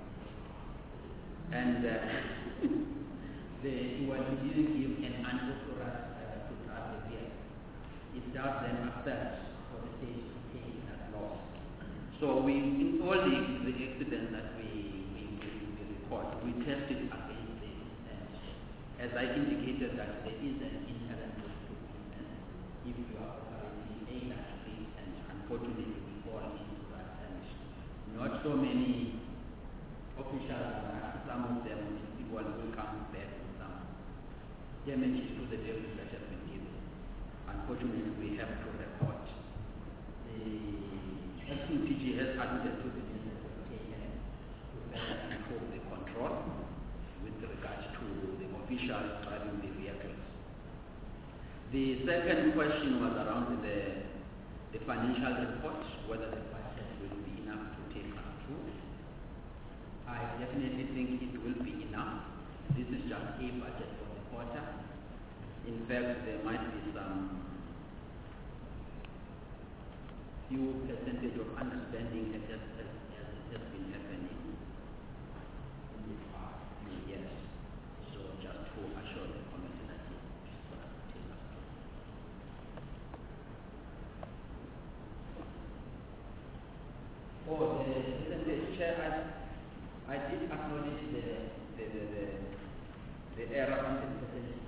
and uh, the, he, was, he didn't give an unauthorized driver to drive the vehicle. It does then affect for the state to take that loss. So we, in all the, the accidents that we, we, we, we record, we test it against this. And as I indicated that there is an inherent risk to business if you are operating a like this, and unfortunately we fall into that and not so many officials, uh, some of them people will come back with some damages to the debts that have been given. Unfortunately, we have to report. The S U T G has admitted to the Minister of Education to better improve the control with regards to the officials driving the vehicles. The second question was around the, the financial report, whether the budget will be enough to take us through. I definitely think it will be enough. This is just a budget for the quarter. In fact, there might be some few percentage of understanding that has, has, has, has been happening in the past few years. So just to assure the committee that it is going to take us through. Oh, the percentage, Chair, I, I did acknowledge the, the, the, the, the error on the percentage.